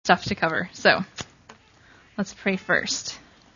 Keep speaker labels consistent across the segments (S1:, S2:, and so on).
S1: stuff to cover. So let's pray first.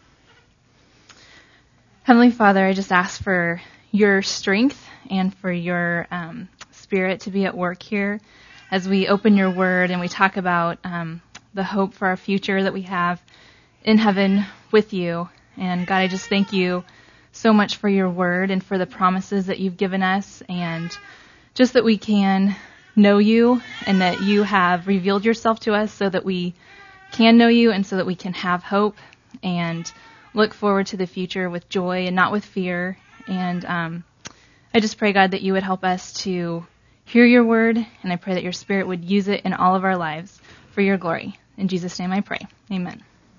S1: Heavenly Father, I just ask for your strength and for your Spirit to be at work here as we open your word and we talk about the hope for our future that we have in heaven with you. And God, I just thank you so much for your word and for the promises that you've given us, and just that we can know you and that you have revealed yourself to us so that we can know you and so that we can have hope and look forward to the future with joy and not with fear. And I just pray, God, that you would help us to hear your word, and I pray that your Spirit would use it in all of our lives for your glory. In Jesus' name I pray. Amen.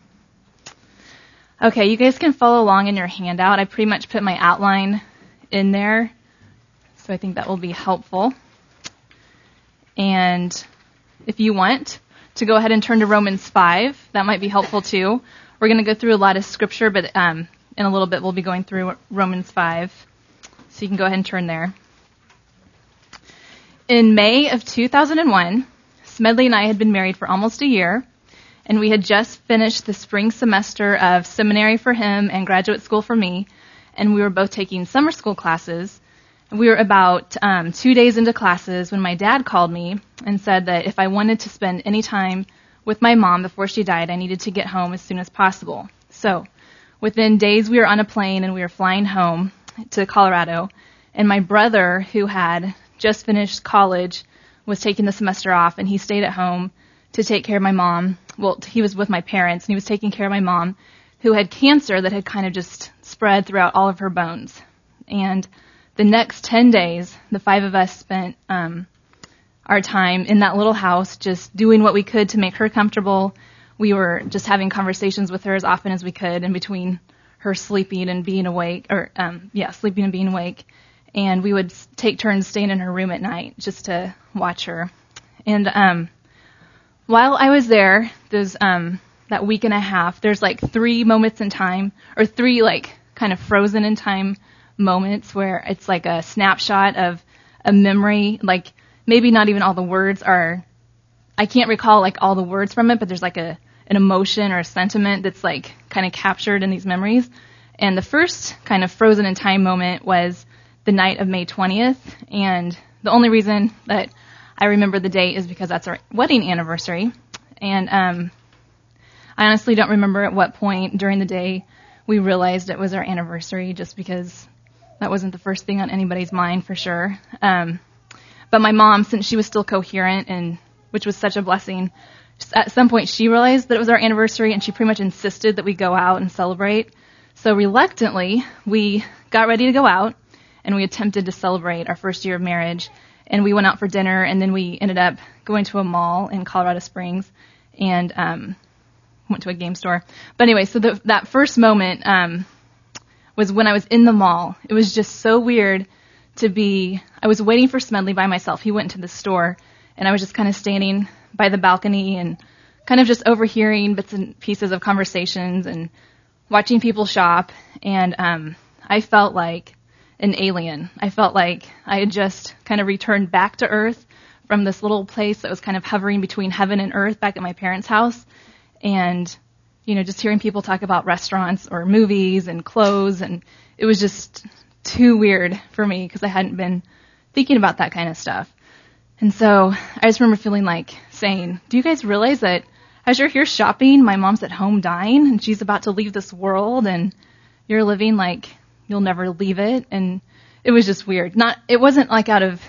S1: Okay, you guys can follow along in your handout. I pretty much put my outline in there, so I think that will be helpful. And if you want to go ahead and turn to Romans 5, that might be helpful too. We're going to go through a lot of scripture, but in a little bit we'll be going through Romans 5. So you can go ahead and turn there. In May of 2001, Smedley and I had been married for almost a year, and we had just finished the spring semester of seminary for him and graduate school for me, and we were both taking summer school classes. We were about 2 days into classes when my dad called me and said that if I wanted to spend any time with my mom before she died, I needed to get home as soon as possible. So within days, we were on a plane and we were flying home to Colorado, and my brother, who had just finished college, was taking the semester off, and he stayed at home to take care of my mom. Well, he was with my parents, and he was taking care of my mom, who had cancer that had kind of just spread throughout all of her bones. And the next 10 days, the 5 of us spent our time in that little house just doing what we could to make her comfortable. We were just having conversations with her as often as we could in between her sleeping and being awake, sleeping and being awake. And we would take turns staying in her room at night just to watch her. And while I was there, there's that week and a half, there's like 3 moments in time, or 3 like kind of frozen in time moments where it's like a snapshot of a memory, like maybe not even all the words are, I can't recall like all the words from it, but there's like an emotion or a sentiment that's like kind of captured in these memories. And the first kind of frozen in time moment was the night of May 20th. And the only reason that I remember the date is because that's our wedding anniversary. And I honestly don't remember at what point during the day we realized it was our anniversary, just because that wasn't the first thing on anybody's mind for sure. But my mom, since she was still coherent, and which was such a blessing, at some point she realized that it was our anniversary, and she pretty much insisted that we go out and celebrate. So reluctantly, we got ready to go out, and we attempted to celebrate our first year of marriage. And we went out for dinner, and then we ended up going to a mall in Colorado Springs and went to a game store. But anyway, so that first moment was when I was in the mall. It was just so weird to be, I was waiting for Smedley by myself. He went to the store, and I was just kind of standing by the balcony and kind of just overhearing bits and pieces of conversations and watching people shop. And I felt like an alien. I felt like I had just kind of returned back to earth from this little place that was kind of hovering between heaven and earth back at my parents' house. And, just hearing people talk about restaurants or movies and clothes, and it was just too weird for me because I hadn't been thinking about that kind of stuff. And so I just remember feeling like saying, do you guys realize that as you're here shopping, my mom's at home dying and she's about to leave this world, and you're living like you'll never leave it? And it was just weird. It wasn't like out of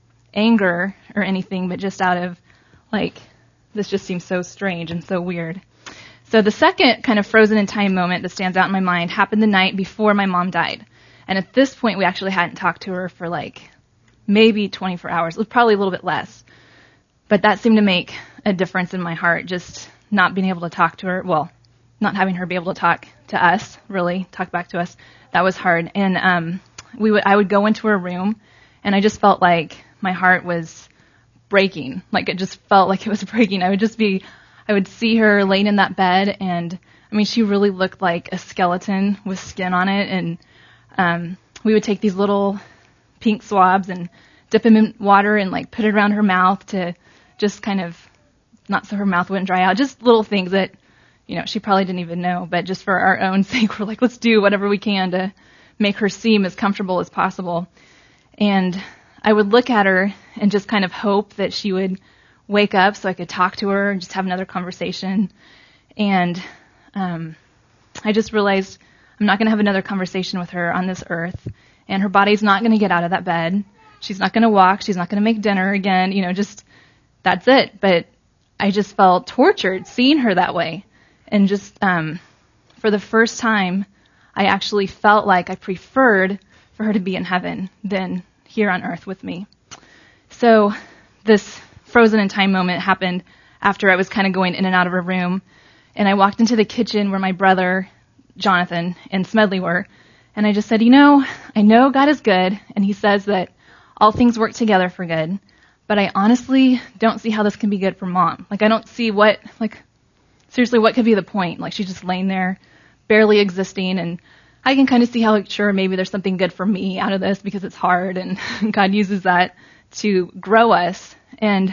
S1: anger or anything, but just out of like, this just seems so strange and so weird. So the second kind of frozen in time moment that stands out in my mind happened the night before my mom died. And at this point, we actually hadn't talked to her for like maybe 24 hours. It was probably a little bit less. But that seemed to make a difference in my heart, just not being able to talk to her. Well, not having her be able to talk to us, really, talk back to us. That was hard. And I would go into her room, and I just felt like my heart was breaking. Like it just felt like it was breaking. I would see her laying in that bed, and she really looked like a skeleton with skin on it. And we would take these little pink swabs and dip them in water and like put it around her mouth to just kind of not so her mouth wouldn't dry out. Just little things that, she probably didn't even know, but just for our own sake, we're like, let's do whatever we can to make her seem as comfortable as possible. And I would look at her and just kind of hope that she would wake up so I could talk to her and just have another conversation. And I just realized I'm not going to have another conversation with her on this earth, and her body's not going to get out of that bed. She's not going to walk. She's not going to make dinner again. Just that's it. But I just felt tortured seeing her that way. And just for the first time, I actually felt like I preferred for her to be in heaven than here on earth with me. So this frozen in time moment happened after I was kind of going in and out of her room. And I walked into the kitchen where my brother, Jonathan, and Smedley were. And I just said, I know God is good, and he says that all things work together for good. But I honestly don't see how this can be good for Mom. I don't see seriously, what could be the point? She's just laying there, barely existing, and I can kind of see how, sure, maybe there's something good for me out of this because it's hard, and God uses that to grow us. And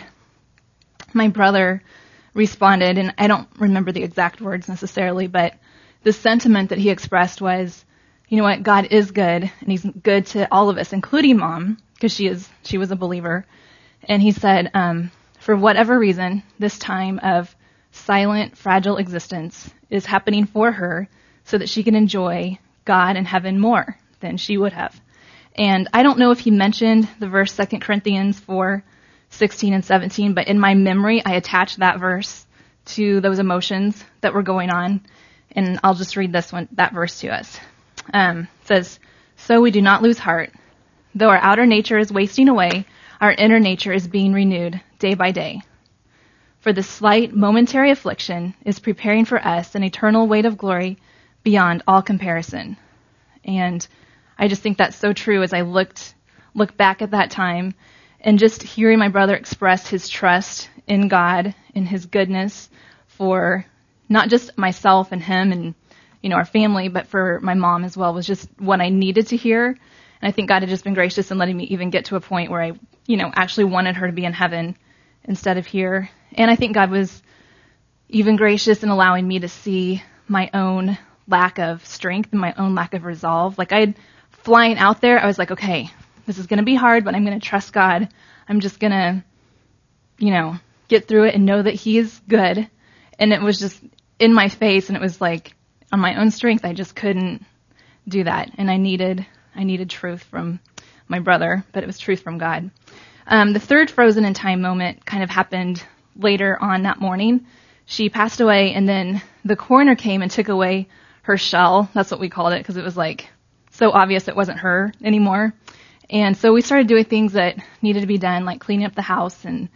S1: my brother responded, and I don't remember the exact words necessarily, but the sentiment that he expressed was, you know what, God is good, and he's good to all of us, including Mom, because she was a believer. And he said, for whatever reason, this time of silent, fragile existence is happening for her so that she can enjoy God and heaven more than she would have. And I don't know if he mentioned the verse 2 Corinthians 4:16 and 17, but in my memory, I attached that verse to those emotions that were going on. And I'll just read that verse to us. It says, "So we do not lose heart. Though our outer nature is wasting away, our inner nature is being renewed day by day. For the slight momentary affliction is preparing for us an eternal weight of glory beyond all comparison." And I just think that's so true as I look back at that time, and just hearing my brother express his trust in God and his goodness for not just myself and him and our family, but for my mom as well, was just what I needed to hear. And I think God had just been gracious in letting me even get to a point where I actually wanted her to be in heaven instead of here. And I think God was even gracious in allowing me to see my own lack of strength and my own lack of resolve. Flying out there, I was like, okay, this is going to be hard, but I'm going to trust God. I'm just going to, get through it and know that he is good. And it was just in my face, and it was like on my own strength, I just couldn't do that. And I needed truth from my brother, but it was truth from God. The third frozen in time moment kind of happened later on that morning. She passed away, and then the coroner came and took away her shell. That's what we called it, because it was so obvious it wasn't her anymore. And so we started doing things that needed to be done, like cleaning up the house and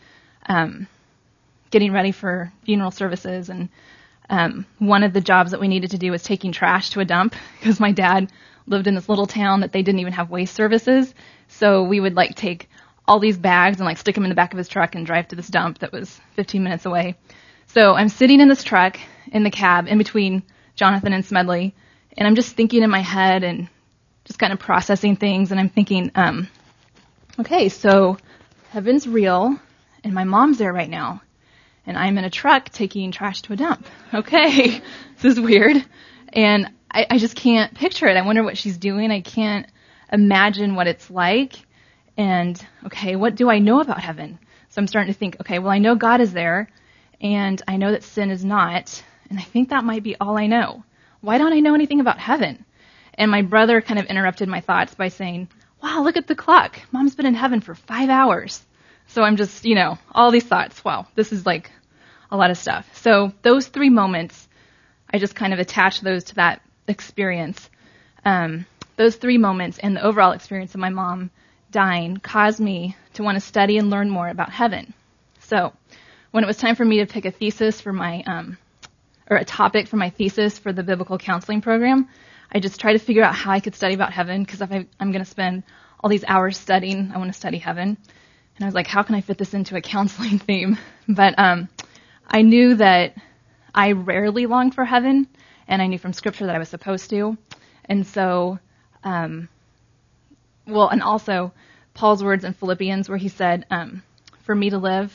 S1: getting ready for funeral services. And one of the jobs that we needed to do was taking trash to a dump, because my dad lived in this little town that they didn't even have waste services. So we would take all these bags and stick them in the back of his truck and drive to this dump that was 15 minutes away. So I'm sitting in this truck in the cab in between Jonathan and Smedley, and I'm just thinking in my head and just kind of processing things. And I'm thinking, okay, so heaven's real, and my mom's there right now, and I'm in a truck taking trash to a dump. Okay, this is weird. And I just can't picture it. I wonder what she's doing. I can't imagine what it's like. And, okay, what do I know about heaven? So I'm starting to think, okay, well, I know God is there, and I know that sin is not, and I think that might be all I know. Why don't I know anything about heaven? And my brother kind of interrupted my thoughts by saying, wow, look at the clock. Mom's been in heaven for 5 hours. So I'm just, all these thoughts. Wow, this is a lot of stuff. So those 3 moments, I just kind of attached those to that experience. Those 3 moments and the overall experience of my mom dying caused me to want to study and learn more about heaven. So when it was time for me to pick a thesis for my, or a topic for my thesis for the biblical counseling program, I just tried to figure out how I could study about heaven, because if I'm going to spend all these hours studying, I want to study heaven. And I was like, how can I fit this into a counseling theme? But I knew that I rarely longed for heaven, and I knew from Scripture that I was supposed to. And so, and also Paul's words in Philippians where he said, for me to live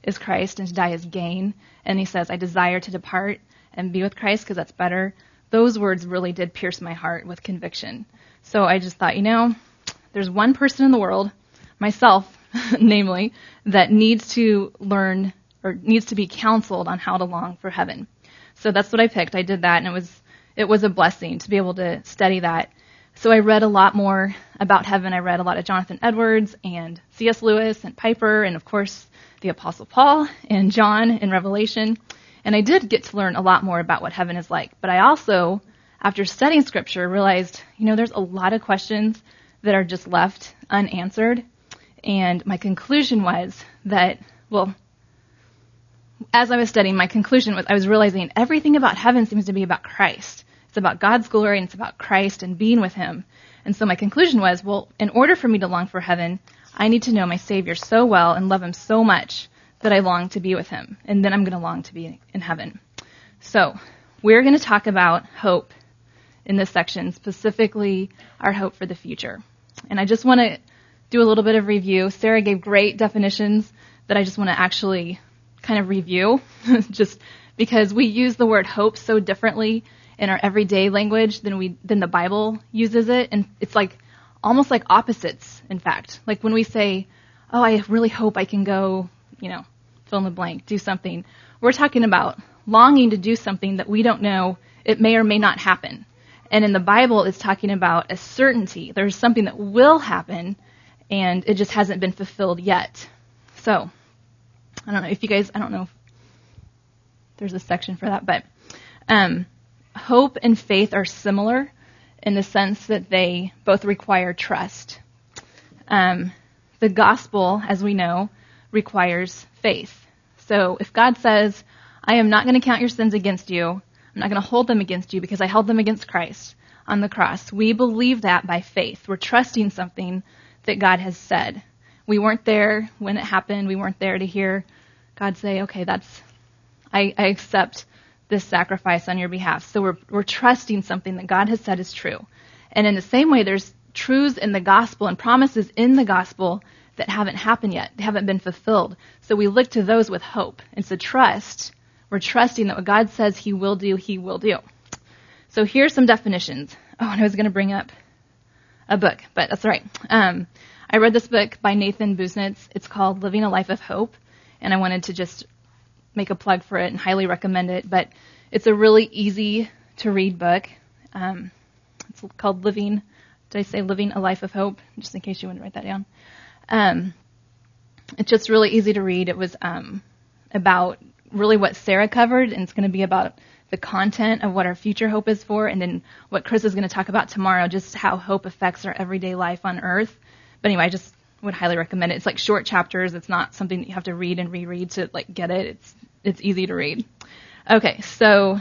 S1: is Christ and to die is gain. And he says, I desire to depart and be with Christ because that's better. Those words really did pierce my heart with conviction. So I just thought, there's one person in the world, myself, namely, that needs to learn or needs to be counseled on how to long for heaven. So that's what I picked. I did that, and it was a blessing to be able to study that. So I read a lot more about heaven. I read a lot of Jonathan Edwards and C.S. Lewis and Piper and, of course, the Apostle Paul and John in Revelation. And I did get to learn a lot more about what heaven is like. But I also, after studying Scripture, realized, there's a lot of questions that are just left unanswered. And my conclusion was that, as I was studying, my conclusion was I was realizing everything about heaven seems to be about Christ. It's about God's glory, and it's about Christ and being with him. And so my conclusion was, in order for me to long for heaven, I need to know my Savior so well and love him so much that I long to be with him. And then I'm going to long to be in heaven. So we're going to talk about hope in this section, specifically our hope for the future. And I just want to do a little bit of review. Sarah gave great definitions that I just want to actually kind of review, just because we use the word hope so differently in our everyday language than the Bible uses it. And it's almost like opposites, in fact. Like when we say, I really hope I can go, fill in the blank, do something. We're talking about longing to do something that we don't know, it may or may not happen. And in the Bible, it's talking about a certainty. There's something that will happen, and it just hasn't been fulfilled yet. So, I don't know if there's a section for that, but hope and faith are similar in the sense that they both require trust. The gospel, as we know, requires faith. So if God says, I am not going to count your sins against you, I'm not going to hold them against you because I held them against Christ on the cross, we believe that by faith. We're trusting something that God has said. We weren't there when it happened. We weren't there to hear God say, okay, I accept this sacrifice on your behalf. So we're trusting something that God has said is true. And in the same way, there's truths in the gospel and promises in the gospel that haven't happened yet. They haven't been fulfilled. So we look to those with hope. And so we're trusting that what God says he will do, he will do. So here's some definitions. And I was going to bring up a book, but that's all right. I read this book by Nathan Busenitz. It's called Living a Life of Hope. And I wanted to just make a plug for it and highly recommend it. But it's a really easy to read book. It's called Living a Life of Hope? Just in case you want to write that down. It's just really easy to read. It was about really what Sarah covered, and it's going to be about the content of what our future hope is for, and then what Chris is going to talk about tomorrow, just how hope affects our everyday life on earth. But anyway, I just would highly recommend it. It's like short chapters. It's not something that you have to read and reread to get it. It's easy to read. Okay, so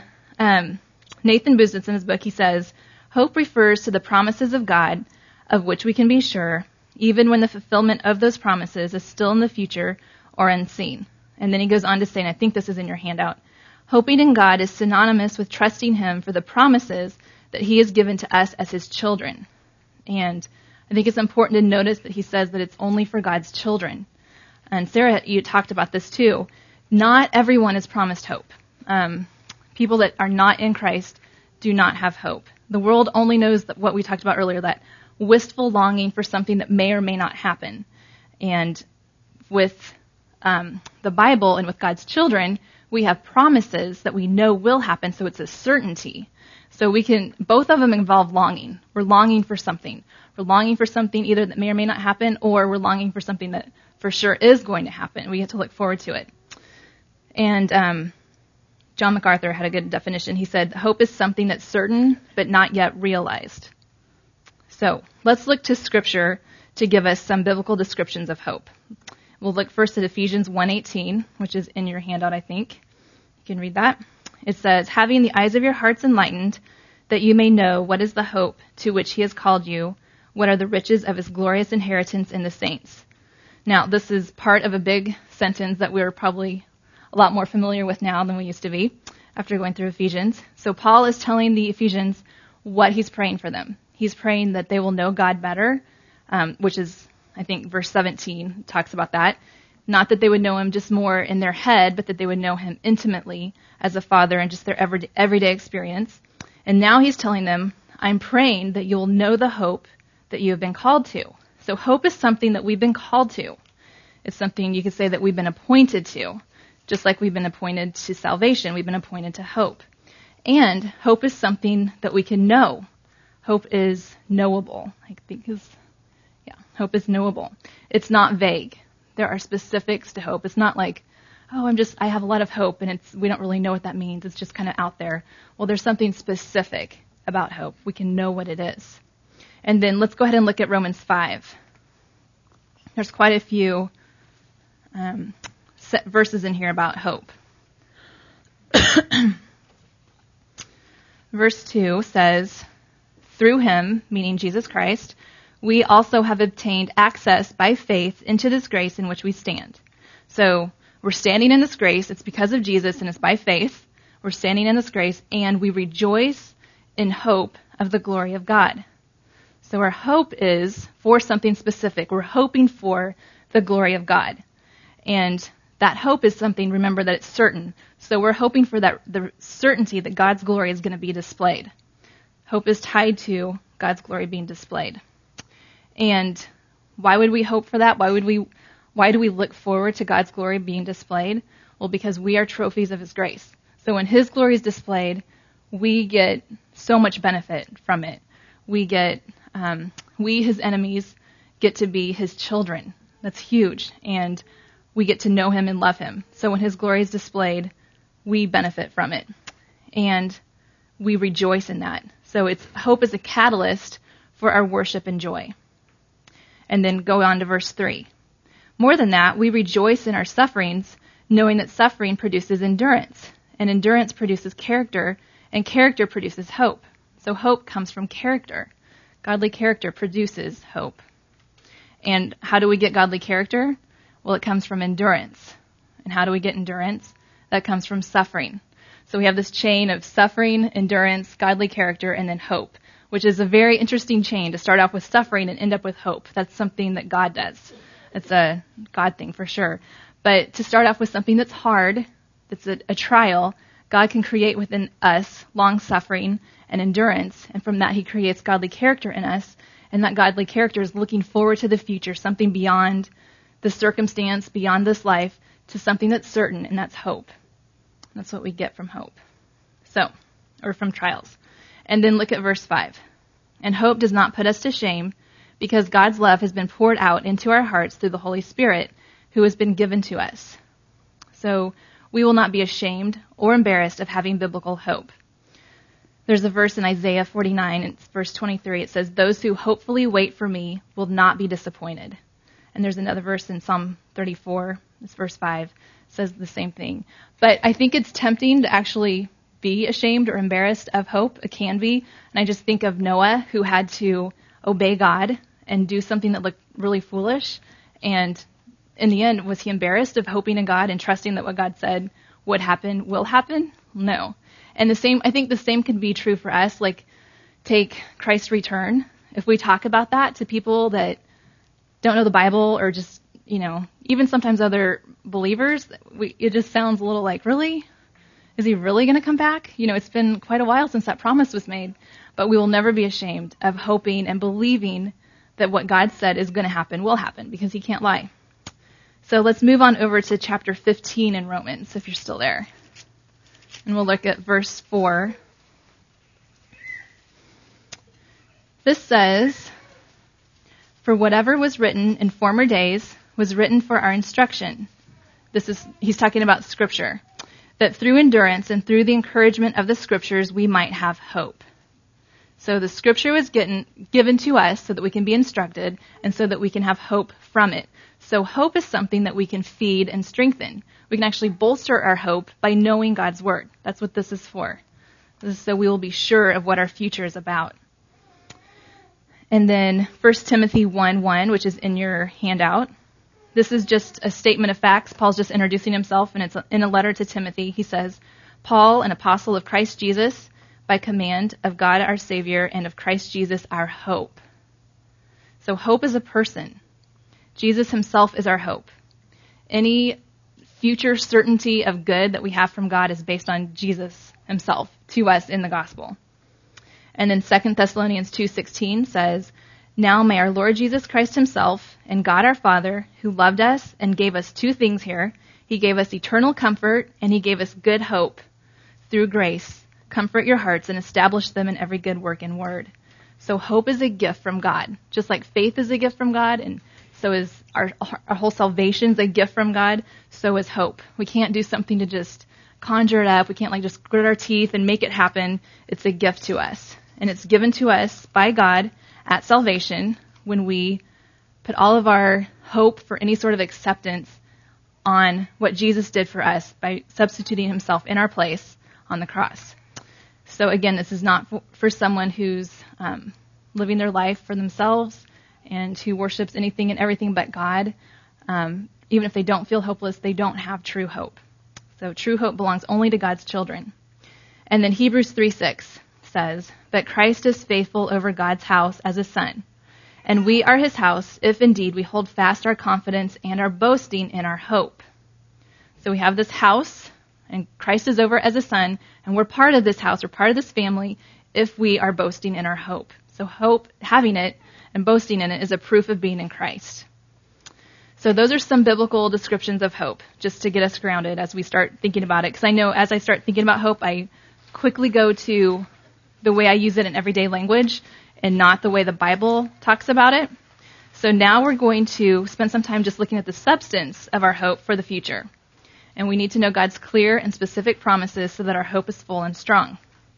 S1: Nathan Busenitz in his book, he says, hope refers to the promises of God of which we can be sure, even when the fulfillment of those promises is still in the future or unseen. And then he goes on to say, and I think this is in your handout, hoping in God is synonymous with trusting him for the promises that he has given to us as his children. And I think it's important to notice that he says that it's only for God's children. And Sarah, you talked about this too. Not everyone is promised hope. People that are not in Christ do not have hope. The world only knows that what we talked about earlier, that wistful longing for something that may or may not happen. And with the Bible and with God's children, we have promises that we know will happen, so it's a certainty. So both of them involve longing. We're longing for something. We're longing for something either that may or may not happen, or we're longing for something that for sure is going to happen. We have to look forward to it. And John MacArthur had a good definition. He said, hope is something that's certain, but not yet realized. So let's look to Scripture to give us some biblical descriptions of hope. We'll look first at Ephesians 1:18, which is in your handout, I think. You can read that. It says, having the eyes of your hearts enlightened, that you may know what is the hope to which he has called you, what are the riches of his glorious inheritance in the saints. Now, this is part of a big sentence that we're probably a lot more familiar with now than we used to be after going through Ephesians. So Paul is telling the Ephesians what he's praying for them. He's praying that they will know God better, which is, I think, verse 17 talks about that. Not that they would know him just more in their head, but that they would know him intimately as a father and just their everyday experience. And now he's telling them, I'm praying that you'll know the hope that you have been called to. So hope is something that we've been called to. It's something you could say that we've been appointed to. Just like we've been appointed to salvation, we've been appointed to hope. And hope is something that we can know. Hope is knowable. Hope is knowable. It's not vague. There are specifics to hope. It's not like, oh, I have a lot of hope, and we don't really know what that means. It's just kind of out there. Well, there's something specific about hope. We can know what it is. And then let's go ahead and look at Romans 5. There's quite a few verses in here about hope. Verse 2 says, through him, meaning Jesus Christ, we also have obtained access by faith into this grace in which we stand. So we're standing in this grace. It's because of Jesus, and it's by faith. We're standing in this grace, and we rejoice in hope of the glory of God. So our hope is for something specific. We're hoping for the glory of God. And that hope is something, remember, that it's certain. So we're hoping for the certainty that God's glory is going to be displayed. Hope is tied to God's glory being displayed. And why would we hope for that? Why do we look forward to God's glory being displayed? Well, because we are trophies of his grace. So when his glory is displayed, we get so much benefit from it. We, his enemies, get to be his children. That's huge. And we get to know him and love him. So when his glory is displayed, we benefit from it. And we rejoice in that. So hope is a catalyst for our worship and joy. And then go on to verse 3. More than that, we rejoice in our sufferings, knowing that suffering produces endurance, and endurance produces character, and character produces hope. So hope comes from character. Godly character produces hope. And how do we get godly character? Well, it comes from endurance. And how do we get endurance? That comes from suffering. So we have this chain of suffering, endurance, godly character, and then hope, which is a very interesting chain to start off with suffering and end up with hope. That's something that God does. It's a God thing for sure. But to start off with something that's hard, that's a trial, God can create within us long suffering and endurance. And from that, he creates godly character in us. And that godly character is looking forward to the future, something beyond the circumstance, beyond this life, to something that's certain, and that's hope. That's what we get from hope. Or from trials. And then look at verse 5. And hope does not put us to shame, because God's love has been poured out into our hearts through the Holy Spirit, who has been given to us. So we will not be ashamed or embarrassed of having biblical hope. There's a verse in Isaiah 49, it's verse 23. It says, those who hopefully wait for me will not be disappointed. And there's another verse in Psalm 34, it's verse 5, says the same thing. But I think it's tempting to actually be ashamed or embarrassed of hope. It can be. And I just think of Noah, who had to obey God and do something that looked really foolish. And in the end, was he embarrassed of hoping in God and trusting that what God said would happen will happen? No. And I think the same can be true for us. Like, take Christ's return. If we talk about that to people that don't know the Bible, or just, even sometimes other believers, it just sounds a little like, really? Is he really going to come back? It's been quite a while since that promise was made. But we will never be ashamed of hoping and believing that what God said is going to happen will happen, because he can't lie. So let's move on over to chapter 15 in Romans, if you're still there. And we'll look at verse 4. This says, for whatever was written in former days was written for our instruction. He's talking about Scripture. That through endurance and through the encouragement of the Scriptures, we might have hope. So the Scripture was given to us so that we can be instructed and so that we can have hope from it. So hope is something that we can feed and strengthen. We can actually bolster our hope by knowing God's Word. That's what this is for. This is so we will be sure of what our future is about. And then 1 Timothy 1:1, which is in your handout. This is just a statement of facts. Paul's just introducing himself, and it's in a letter to Timothy. He says, Paul, an apostle of Christ Jesus, by command of God our Savior and of Christ Jesus our hope. So hope is a person. Jesus himself is our hope. Any future certainty of good that we have from God is based on Jesus himself to us in the gospel. And then 2 Thessalonians 2:16 says, "Now may our Lord Jesus Christ himself and God our Father, who loved us and gave us two things here, he gave us eternal comfort and he gave us good hope through grace, comfort your hearts and establish them in every good work and word." So hope is a gift from God, just like faith is a gift from God, and so is our whole salvation is a gift from God, so is hope. We can't do something to just conjure it up. We can't just grit our teeth and make it happen. It's a gift to us. And it's given to us by God at salvation when we put all of our hope for any sort of acceptance on what Jesus did for us by substituting himself in our place on the cross. So again, this is not for someone who's living their life for themselves and who worships anything and everything but God. Even if they don't feel hopeless, they don't have true hope. So true hope belongs only to God's children. And then Hebrews 3:6 says, "But Christ is faithful over God's house as a son. And we are his house, if indeed we hold fast our confidence and our boasting in our hope." So we have this house, and Christ is over as a son, and we're part of this house, we're part of this family, if we are boasting in our hope. So hope, having it and boasting in it, is a proof of being in Christ. So those are some biblical descriptions of hope, just to get us grounded as we start thinking about it. Because I know as I start thinking about hope, I quickly go to the way I use it in everyday language and not the way the Bible talks about it. So now we're going to spend some time just looking at the substance of our hope for the future. And we need to know God's clear and specific promises so that our hope is full and strong.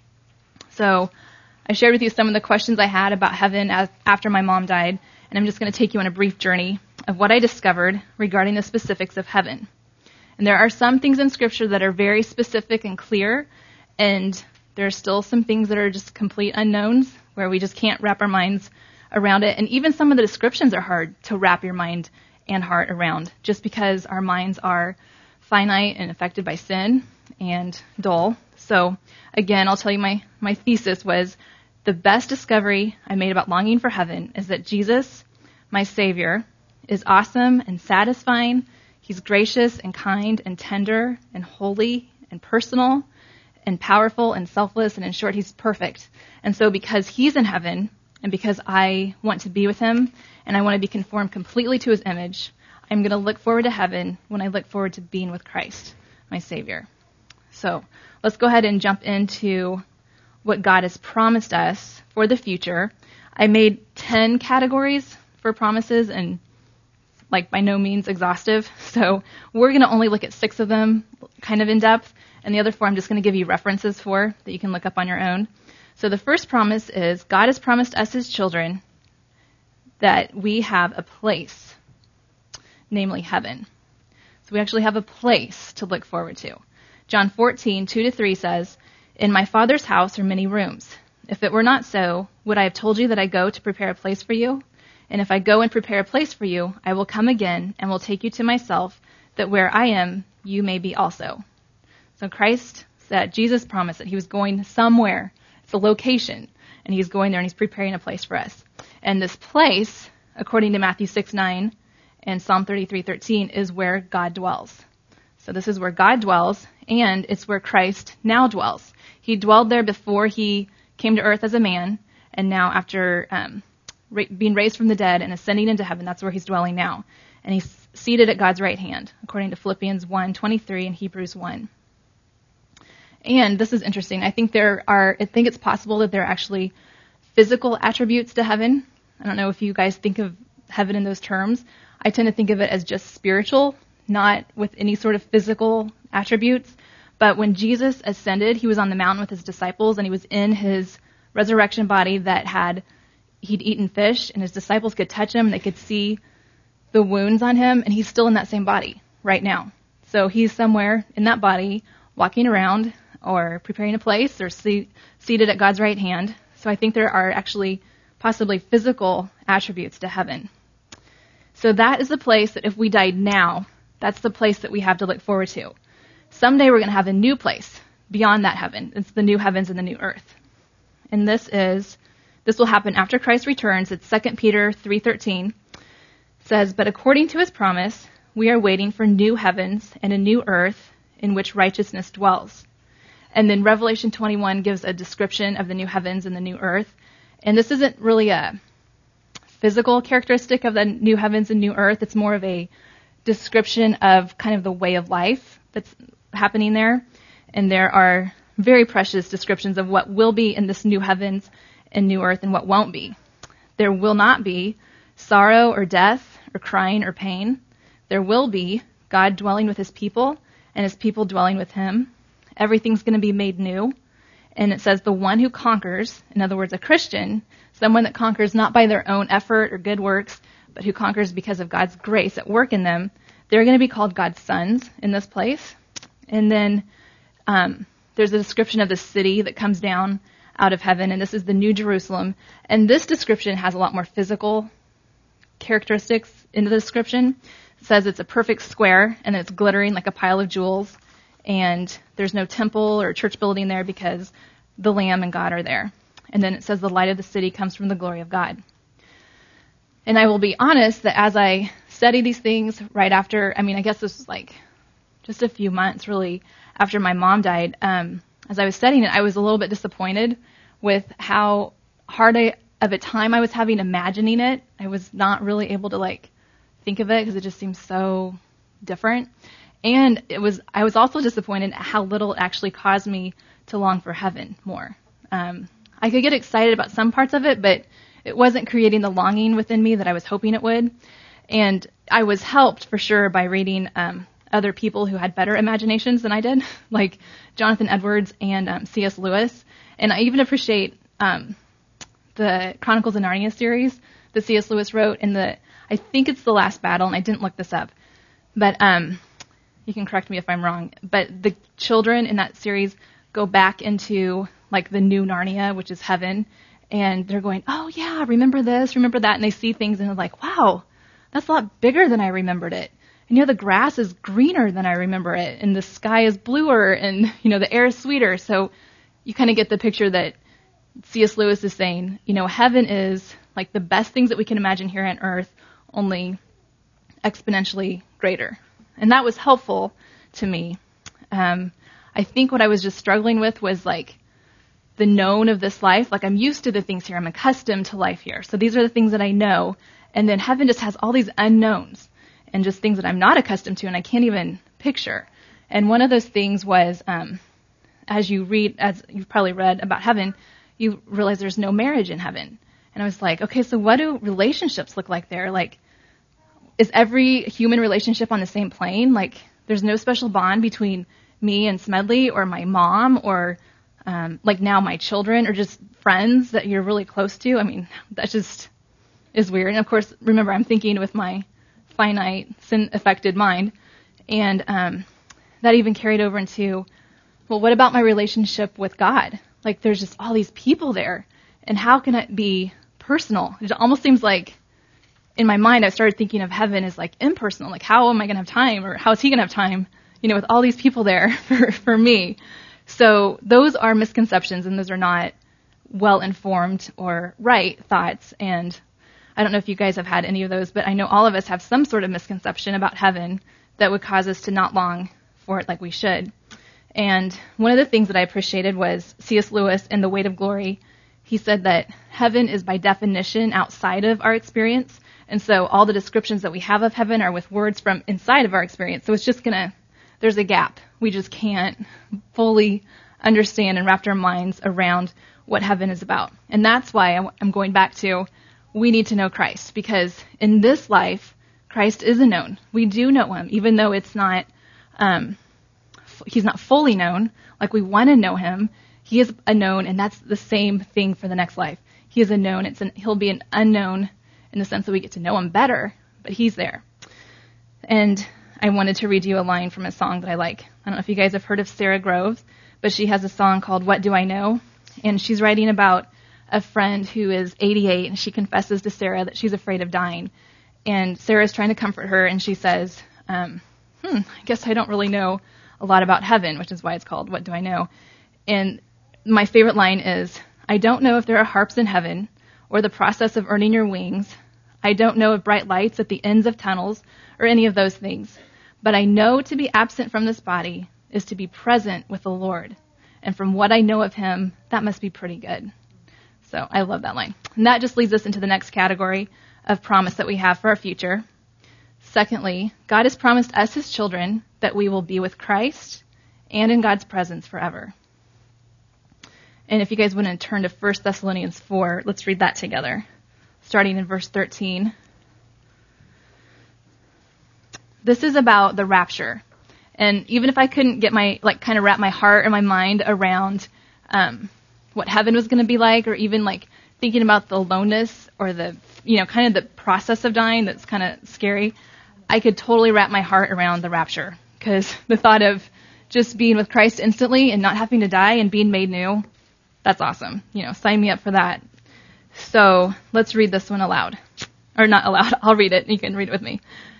S1: So I shared with you some of the questions I had about heaven after my mom died, and I'm just going to take you on a brief journey of what I discovered regarding the specifics of heaven. And there are some things in Scripture that are very specific and clear, and there are still some things that are just complete unknowns where we just can't wrap our minds around it. And even some of the descriptions are hard to wrap your mind and heart around just because our minds are finite and affected by sin and dull. So again, I'll tell you my thesis was the best discovery I made about longing for heaven is that Jesus, my Savior, is awesome and satisfying. He's gracious and kind and tender and holy and personal and powerful and selfless, and in short, he's perfect. And so because he's in heaven, and because I want to be with him, and I want to be conformed completely to his image, I'm going to look forward to heaven when I look forward to being with Christ, my Savior. So let's go ahead and jump into what God has promised us for the future. I made 10 categories for promises, and by no means exhaustive. So we're going to only look at 6 of them kind of in depth. And the other 4 I'm just going to give you references for that you can look up on your own. So the first promise is God has promised us as children that we have a place, namely heaven. So we actually have a place to look forward to. John 14:2-3 says, "In my Father's house are many rooms. If it were not so, would I have told you that I go to prepare a place for you? And if I go and prepare a place for you, I will come again and will take you to myself, that where I am, you may be also." So Christ said, Jesus promised that he was going somewhere. It's a location. And he's going there and he's preparing a place for us. And this place, according to Matthew 6:9 and Psalm 33:13, is where God dwells. So this is where God dwells, and it's where Christ now dwells. He dwelled there before he came to earth as a man, and now after being raised from the dead and ascending into heaven, that's where he's dwelling now. And he's seated at God's right hand, according to Philippians 1:23 and Hebrews 1. And this is interesting. I think it's possible that there are actually physical attributes to heaven. I don't know if you guys think of heaven in those terms. I tend to think of it as just spiritual, not with any sort of physical attributes. But when Jesus ascended, he was on the mountain with his disciples, and he was in his resurrection body he'd eaten fish, and his disciples could touch him, and they could see the wounds on him, and he's still in that same body right now. So he's somewhere in that body, walking around, or preparing a place, or seated at God's right hand. So I think there are actually possibly physical attributes to heaven. So that is the place that if we died now, that's the place that we have to look forward to. Someday we're going to have a new place beyond that heaven. It's the new heavens and the new earth. And this will happen after Christ returns. It's 2 Peter 3:13. It says, "But according to his promise, we are waiting for new heavens and a new earth in which righteousness dwells. And then Revelation 21 gives a description of the new heavens and the new earth. And this isn't really a physical characteristic of the new heavens and new earth. It's more of a description of kind of the way of life that's happening there. And there are very precious descriptions of what will be in this new heavens and new earth and what won't be. There will not be sorrow or death or crying or pain. There will be God dwelling with his people and his people dwelling with him. Everything's going to be made new. And it says the one who conquers, in other words, a Christian, someone that conquers not by their own effort or good works, but who conquers because of God's grace at work in them, they're going to be called God's sons in this place. And then there's a description of the city that comes down out of heaven, and this is the New Jerusalem. And this description has a lot more physical characteristics in the description. It says it's a perfect square, and it's glittering like a pile of jewels, and there's no temple or church building there because the Lamb and God are there. And then it says the light of the city comes from the glory of God. And I will be honest that as I study these things right after, I guess this was like just a few months really after my mom died, as I was studying it, I was a little bit disappointed with how hard of a time I was having imagining it. I was not really able to think of it because it just seems so different. And I was also disappointed at how little it actually caused me to long for heaven more. I could get excited about some parts of it, but it wasn't creating the longing within me that I was hoping it would. And I was helped for sure by reading other people who had better imaginations than I did, like Jonathan Edwards and C.S. Lewis. And I even appreciate the Chronicles of Narnia series that C.S. Lewis wrote, and I think it's The Last Battle, and I didn't look this up. But you can correct me if I'm wrong. But the children in that series go back into the new Narnia, which is heaven, and they're going, oh yeah, remember this, remember that, and they see things and they're like, wow, that's a lot bigger than I remembered it. And the grass is greener than I remember it, and the sky is bluer, and the air is sweeter. So you kind of get the picture that C.S. Lewis is saying, heaven is like the best things that we can imagine here on earth, only exponentially greater. And that was helpful to me. I think what I was just struggling with was the known of this life. I'm used to the things here. I'm accustomed to life here. So these are the things that I know. And then heaven just has all these unknowns and just things that I'm not accustomed to and I can't even picture. And one of those things was, as you've probably read about heaven, you realize there's no marriage in heaven. And I was like, okay, so what do relationships look like there? Is every human relationship on the same plane? There's no special bond between me and Smedley or my mom or now my children or just friends that you're really close to. That just is weird. And of course, remember, I'm thinking with my finite, sin-affected mind. And that even carried over into, well, what about my relationship with God? There's just all these people there. And how can it be personal? It almost seems like, in my mind, I started thinking of heaven as impersonal. How am I going to have time? Or how is he going to have time, with all these people there for me? So those are misconceptions, and those are not well-informed or right thoughts. And I don't know if you guys have had any of those, but I know all of us have some sort of misconception about heaven that would cause us to not long for it like we should. And one of the things that I appreciated was C.S. Lewis in The Weight of Glory. He said that heaven is by definition outside of our experience. And so all the descriptions that we have of heaven are with words from inside of our experience. So it's just there's a gap. We just can't fully understand and wrap our minds around what heaven is about. And that's why I'm going back to, we need to know Christ, because in this life, Christ is a known. We do know him, even though it's not, he's not fully known, like we want to know him. He is a known, and that's the same thing for the next life. He is a known. He'll be an unknown in the sense that we get to know him better, but he's there. And I wanted to read you a line from a song that I like. I don't know if you guys have heard of Sarah Groves, but she has a song called What Do I Know? And she's writing about a friend who is 88, and she confesses to Sarah that she's afraid of dying. And Sarah's trying to comfort her, and she says, I guess I don't really know a lot about heaven, which is why it's called What Do I Know? And my favorite line is, I don't know if there are harps in heaven or the process of earning your wings. I don't know of bright lights at the ends of tunnels or any of those things. But I know to be absent from this body is to be present with the Lord. And from what I know of him, that must be pretty good. So I love that line. And that just leads us into the next category of promise that we have for our future. Secondly, God has promised us, his children, that we will be with Christ and in God's presence forever. And if you guys want to turn to 1 Thessalonians 4, let's read that together, starting in verse 13. This is about the rapture. And even if I couldn't get kind of wrap my heart or my mind around what heaven was going to be like, or even like thinking about the aloneness or the, kind of the process of dying that's kind of scary, I could totally wrap my heart around the rapture. Because the thought of just being with Christ instantly and not having to die and being made new, that's awesome. Sign me up for that. So let's read this one aloud. Or not aloud. I'll read it. You can read it with me.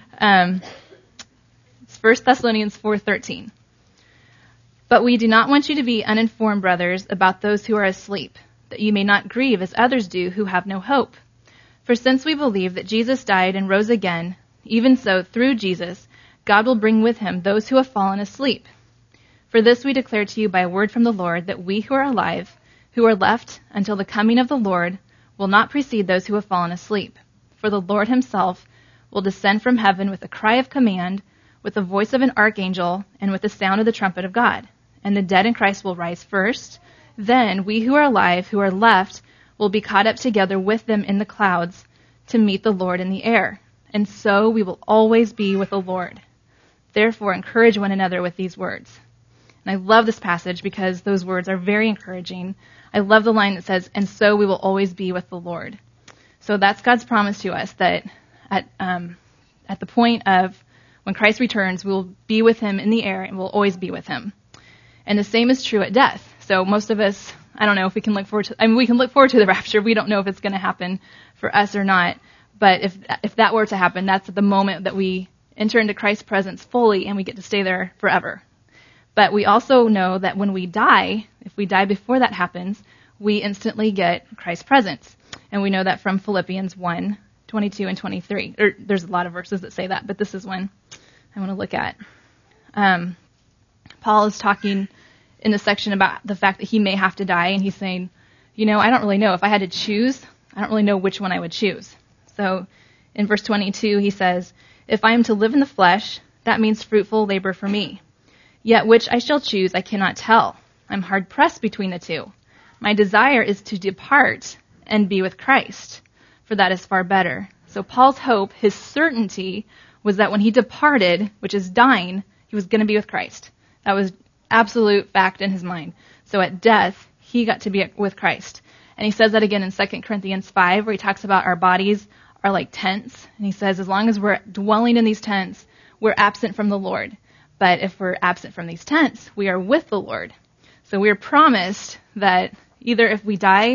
S1: It's 1 Thessalonians 4:13. But we do not want you to be uninformed, brothers, about those who are asleep, that you may not grieve as others do who have no hope. For since we believe that Jesus died and rose again, even so, through Jesus, God will bring with him those who have fallen asleep. For this we declare to you by a word from the Lord, that we who are alive, who are left until the coming of the Lord, will not precede those who have fallen asleep. For the Lord himself will descend from heaven with a cry of command, with the voice of an archangel, and with the sound of the trumpet of God. And the dead in Christ will rise first. Then we who are alive, who are left, will be caught up together with them in the clouds to meet the Lord in the air. And so we will always be with the Lord. Therefore, encourage one another with these words. And I love this passage because those words are very encouraging. I love the line that says, and so we will always be with the Lord. So that's God's promise to us, that at the point of when Christ returns, we will be with him in the air and we'll always be with him. And the same is true at death. So most of us, I don't know if we can look forward to, we can look forward to the rapture. We don't know if it's going to happen for us or not. But if that were to happen, that's at the moment that we enter into Christ's presence fully and we get to stay there forever. But we also know that when we die, if we die before that happens, we instantly get Christ's presence. And we know that from Philippians 1:22 and 23. There's a lot of verses that say that, but this is one I want to look at. Paul is talking in the section about the fact that he may have to die, and he's saying, I don't really know. If I had to choose, I don't really know which one I would choose. So in verse 22, he says, if I am to live in the flesh, that means fruitful labor for me. Yet which I shall choose, I cannot tell. I'm hard pressed between the two. My desire is to depart and be with Christ, for that is far better. So Paul's hope, his certainty, was that when he departed, which is dying, he was going to be with Christ. That was absolute fact in his mind. So at death, he got to be with Christ. And he says that again in 2 Corinthians 5, where he talks about our bodies are like tents. And he says, as long as we're dwelling in these tents, we're absent from the Lord. But if we're absent from these tents, we are with the Lord. So we are promised that either if we die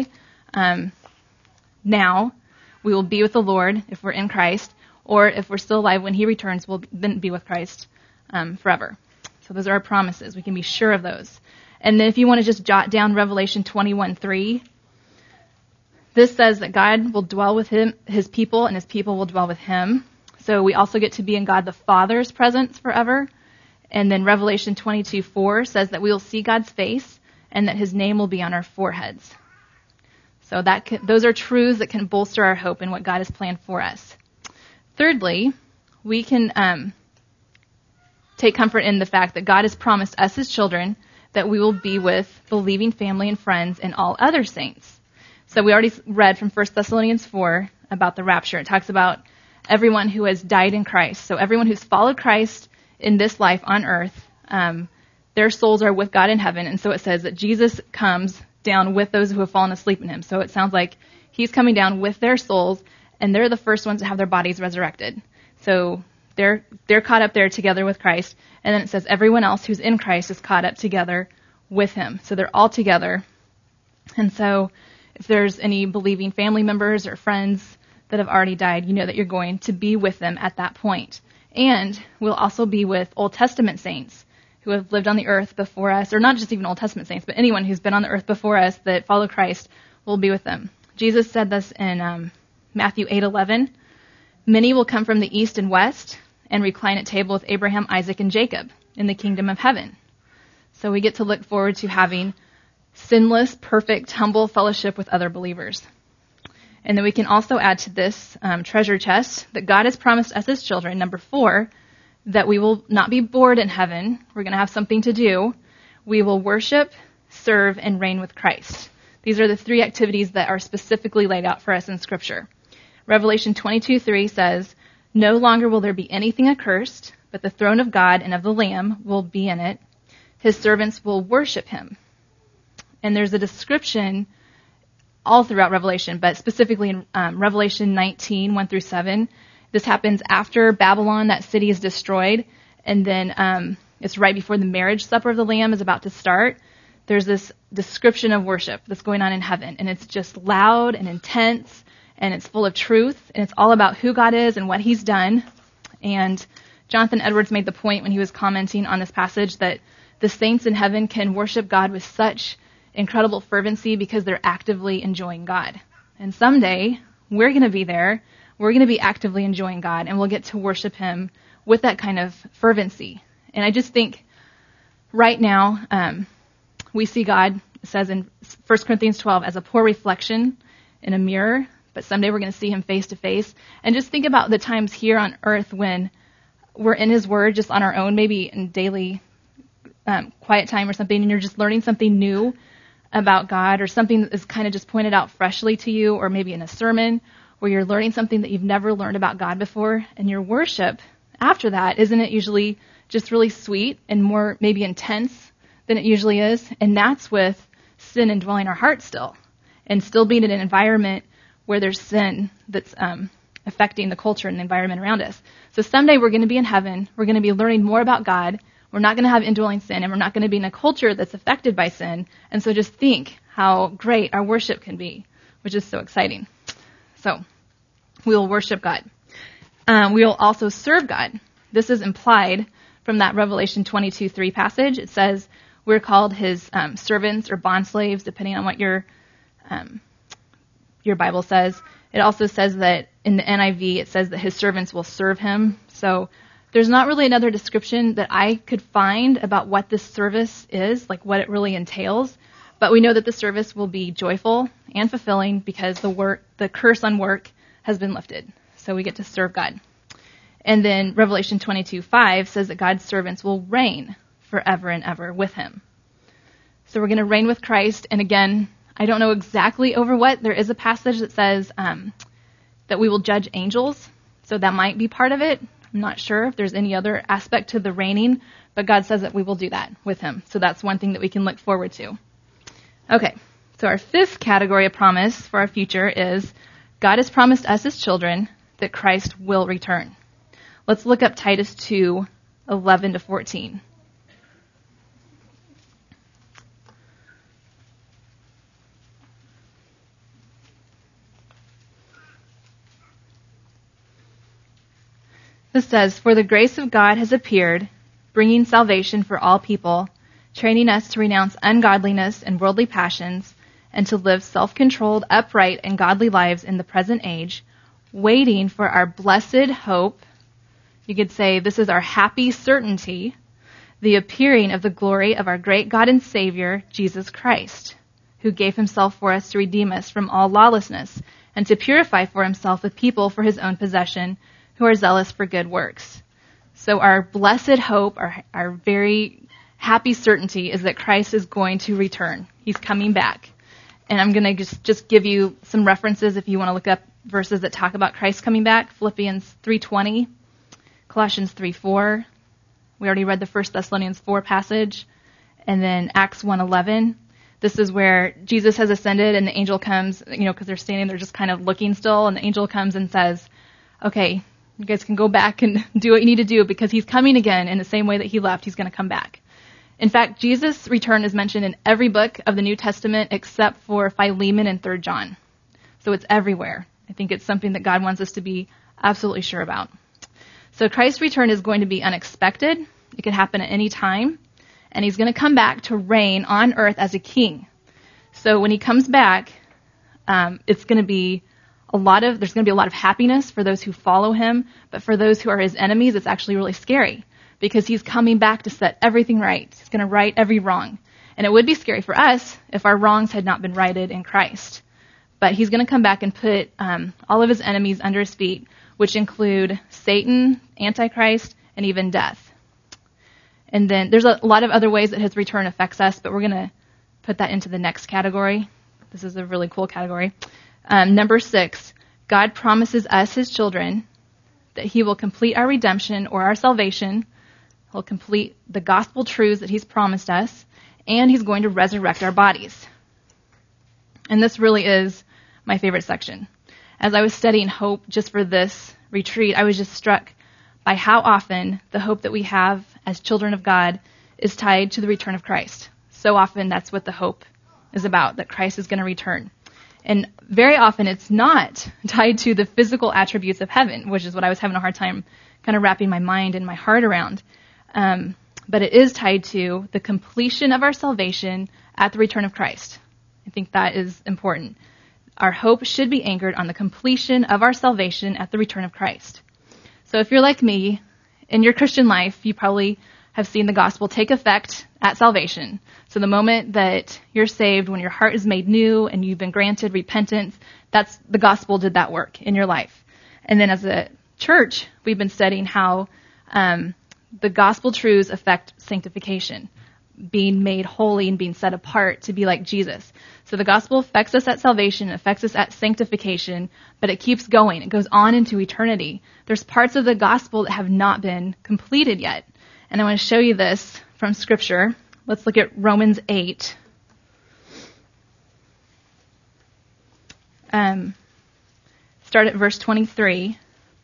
S1: now, we will be with the Lord if we're in Christ, or if we're still alive when he returns, we'll then be with Christ forever. So those are our promises. We can be sure of those. And then if you want to just jot down Revelation 21:3, this says that God will dwell with his people, and his people will dwell with him. So we also get to be in God the Father's presence forever. And then Revelation 22:4 says that we will see God's face and that his name will be on our foreheads. So those are truths that can bolster our hope in what God has planned for us. Thirdly, we can take comfort in the fact that God has promised us, his children, that we will be with believing family and friends and all other saints. So we already read from 1 Thessalonians 4 about the rapture. It talks about everyone who has died in Christ. So everyone who's followed Christ in this life on earth, their souls are with God in heaven. And so it says that Jesus comes down with those who have fallen asleep in him. So it sounds like he's coming down with their souls, and they're the first ones to have their bodies resurrected. So they're caught up there together with Christ. And then it says everyone else who's in Christ is caught up together with him. So they're all together. And so if there's any believing family members or friends that have already died, you know that you're going to be with them at that point. And we'll also be with Old Testament saints who have lived on the earth before us, or not just even Old Testament saints, but anyone who's been on the earth before us that follow Christ will be with them. Jesus said this in Matthew 8:11. Many will come from the east and west and recline at table with Abraham, Isaac, and Jacob in the kingdom of heaven. So we get to look forward to having sinless, perfect, humble fellowship with other believers. And then we can also add to this treasure chest that God has promised us as children, number 4, that we will not be bored in heaven. We're going to have something to do. We will worship, serve, and reign with Christ. These are the 3 activities that are specifically laid out for us in Scripture. Revelation 22:3 says, "No longer will there be anything accursed, but the throne of God and of the Lamb will be in it. His servants will worship him." And there's a description all throughout Revelation, but specifically in Revelation 19:1-7. This happens after Babylon, that city is destroyed, and then it's right before the marriage supper of the Lamb is about to start. There's this description of worship that's going on in heaven, and it's just loud and intense, and it's full of truth, and it's all about who God is and what he's done. And Jonathan Edwards made the point when he was commenting on this passage that the saints in heaven can worship God with such incredible fervency because they're actively enjoying God. And someday, we're going to be there. We're going to be actively enjoying God, and we'll get to worship him with that kind of fervency. And I just think right now, we see God, it says in 1 Corinthians 12, as a poor reflection in a mirror, but someday we're going to see him face to face. And just think about the times here on earth when we're in his word just on our own, maybe in daily quiet time or something, and you're just learning something new about God, or something that is kind of just pointed out freshly to you, or maybe in a sermon where you're learning something that you've never learned about God before, and your worship after that, isn't it usually just really sweet and more maybe intense than it usually is? And that's with sin indwelling our hearts still, and still being in an environment where there's sin that's affecting the culture and the environment around us. So someday we're going to be in heaven, we're going to be learning more about God, we're not going to have indwelling sin, and we're not going to be in a culture that's affected by sin. And so just think how great our worship can be, which is so exciting. So we will worship God. We will also serve God. This is implied from that Revelation 22:3 passage. It says we're called his servants or bondslaves, depending on what your Bible says. It also says that in the NIV, it says that his servants will serve him. So there's not really another description that I could find about what this service is, like what it really entails. But we know that the service will be joyful and fulfilling because the curse on work has been lifted. So we get to serve God. And then Revelation 22:5 says that God's servants will reign forever and ever with him. So we're going to reign with Christ. And again, I don't know exactly over what. There is a passage that says that we will judge angels. So that might be part of it. I'm not sure if there's any other aspect to the reigning, but God says that we will do that with him. So that's one thing that we can look forward to. Okay, so our 5th category of promise for our future is God has promised us as children that Christ will return. Let's look up Titus 2:11-14. This says, "For the grace of God has appeared, bringing salvation for all people, training us to renounce ungodliness and worldly passions, and to live self-controlled, upright, and godly lives in the present age, waiting for our blessed hope." You could say this is our happy certainty, the appearing of the glory of our great God and Savior, Jesus Christ, who gave himself for us to redeem us from all lawlessness, and to purify for himself a people for his own possession, who are zealous for good works. So our blessed hope, our very happy certainty is that Christ is going to return. He's coming back. And I'm going to just give you some references if you want to look up verses that talk about Christ coming back. Philippians 3:20, Colossians 3:4. We already read the 1 Thessalonians 4 passage. And then Acts 1:11. This is where Jesus has ascended and the angel comes, because they're standing there just kind of looking still, and the angel comes and says, okay, you guys can go back and do what you need to do because he's coming again in the same way that he left. He's going to come back. In fact, Jesus' return is mentioned in every book of the New Testament except for Philemon and 3 John. So it's everywhere. I think it's something that God wants us to be absolutely sure about. So Christ's return is going to be unexpected. It could happen at any time. And he's going to come back to reign on earth as a king. So when he comes back, it's going to be there's going to be a lot of happiness for those who follow him, but for those who are his enemies, it's actually really scary because he's coming back to set everything right. He's going to right every wrong. And it would be scary for us if our wrongs had not been righted in Christ. But he's going to come back and put all of his enemies under his feet, which include Satan, Antichrist, and even death. And then there's a lot of other ways that his return affects us, but we're going to put that into the next category. This is a really cool category. Number 6, God promises us, his children, that he will complete our redemption or our salvation. He'll complete the gospel truths that he's promised us, and he's going to resurrect our bodies. And this really is my favorite section. As I was studying hope just for this retreat, I was just struck by how often the hope that we have as children of God is tied to the return of Christ. So often that's what the hope is about, that Christ is going to return. And very often it's not tied to the physical attributes of heaven, which is what I was having a hard time kind of wrapping my mind and my heart around. But it is tied to the completion of our salvation at the return of Christ. I think that is important. Our hope should be anchored on the completion of our salvation at the return of Christ. So if you're like me, in your Christian life, you probably have seen the gospel take effect at salvation. So the moment that you're saved, when your heart is made new and you've been granted repentance, that's the gospel did that work in your life. And then as a church, we've been studying how the gospel truths affect sanctification, being made holy and being set apart to be like Jesus. So the gospel affects us at salvation, affects us at sanctification, but it keeps going. It goes on into eternity. There's parts of the gospel that have not been completed yet. And I want to show you this from Scripture. Let's look at Romans 8. Start at verse 23.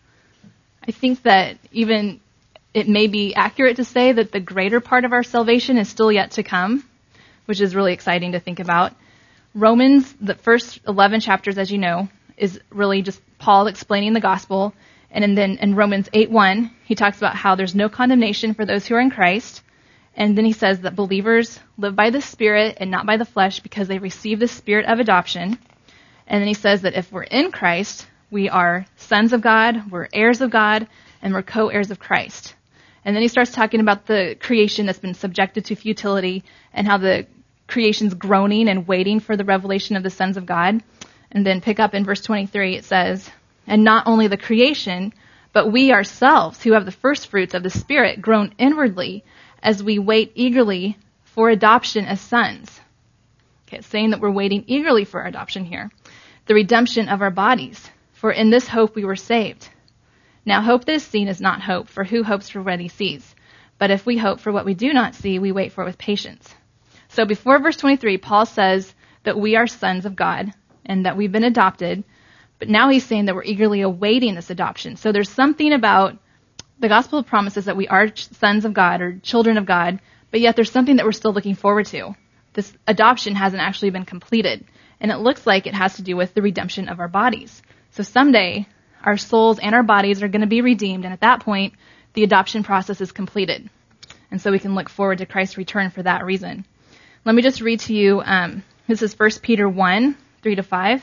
S1: I think that even it may be accurate to say that the greater part of our salvation is still yet to come, which is really exciting to think about. Romans, the first 11 chapters, as you know, is really just Paul explaining the gospel. And then in Romans 8:1, he talks about how there's no condemnation for those who are in Christ. And then he says that believers live by the Spirit and not by the flesh because they receive the Spirit of adoption. And then he says that if we're in Christ, we are sons of God, we're heirs of God, and we're co-heirs of Christ. And then he starts talking about the creation that's been subjected to futility and how the creation's groaning and waiting for the revelation of the sons of God. And then pick up in verse 23, it says, and not only the creation, but we ourselves who have the first fruits of the Spirit groan inwardly as we wait eagerly for adoption as sons. Okay, it's saying that we're waiting eagerly for our adoption here. The redemption of our bodies. For in this hope we were saved. Now hope that is seen is not hope, for who hopes for what he sees? But if we hope for what we do not see, we wait for it with patience. So before verse 23, Paul says that we are sons of God and that we've been adopted. But now he's saying that we're eagerly awaiting this adoption. So there's something about the gospel promises that we are sons of God or children of God, but yet there's something that we're still looking forward to. This adoption hasn't actually been completed, and it looks like it has to do with the redemption of our bodies. So someday, our souls and our bodies are going to be redeemed, and at that point, the adoption process is completed. And so we can look forward to Christ's return for that reason. Let me just read to you, this is 1 Peter 1, 3-5.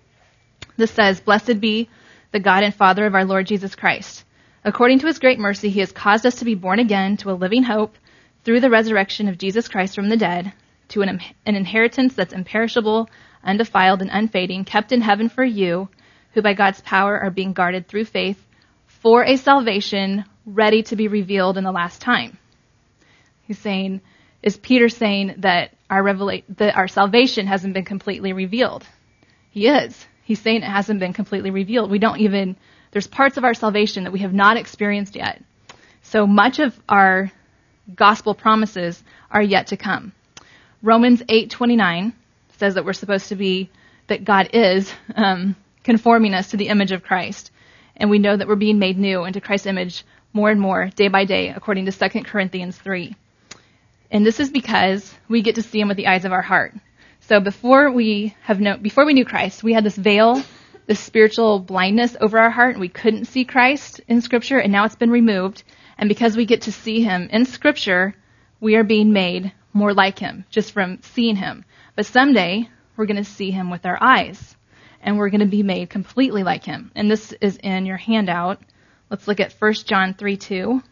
S1: This says, Blessed be the God and Father of our Lord Jesus Christ. According to his great mercy, he has caused us to be born again to a living hope through the resurrection of Jesus Christ from the dead, to an inheritance that's imperishable, undefiled, and unfading, kept in heaven for you, who by God's power are being guarded through faith for a salvation ready to be revealed in the last time. He's saying, is Peter saying that our salvation hasn't been completely revealed? He is. He's saying it hasn't been completely revealed. There's parts of our salvation that we have not experienced yet. So much of our gospel promises are yet to come. Romans 8:29 says that we're supposed to be, that God is conforming us to the image of Christ. And we know that we're being made new into Christ's image more and more, day by day, according to 2 Corinthians 3. And this is because we get to see him with the eyes of our heart. So before we knew Christ, we had this veil, this spiritual blindness over our heart, and we couldn't see Christ in Scripture, and now it's been removed. And because we get to see him in Scripture, we are being made more like him, just from seeing him. But someday, we're going to see him with our eyes. and we're going to be made completely like him. And this is in your handout. Let's look at 1 John 3:2.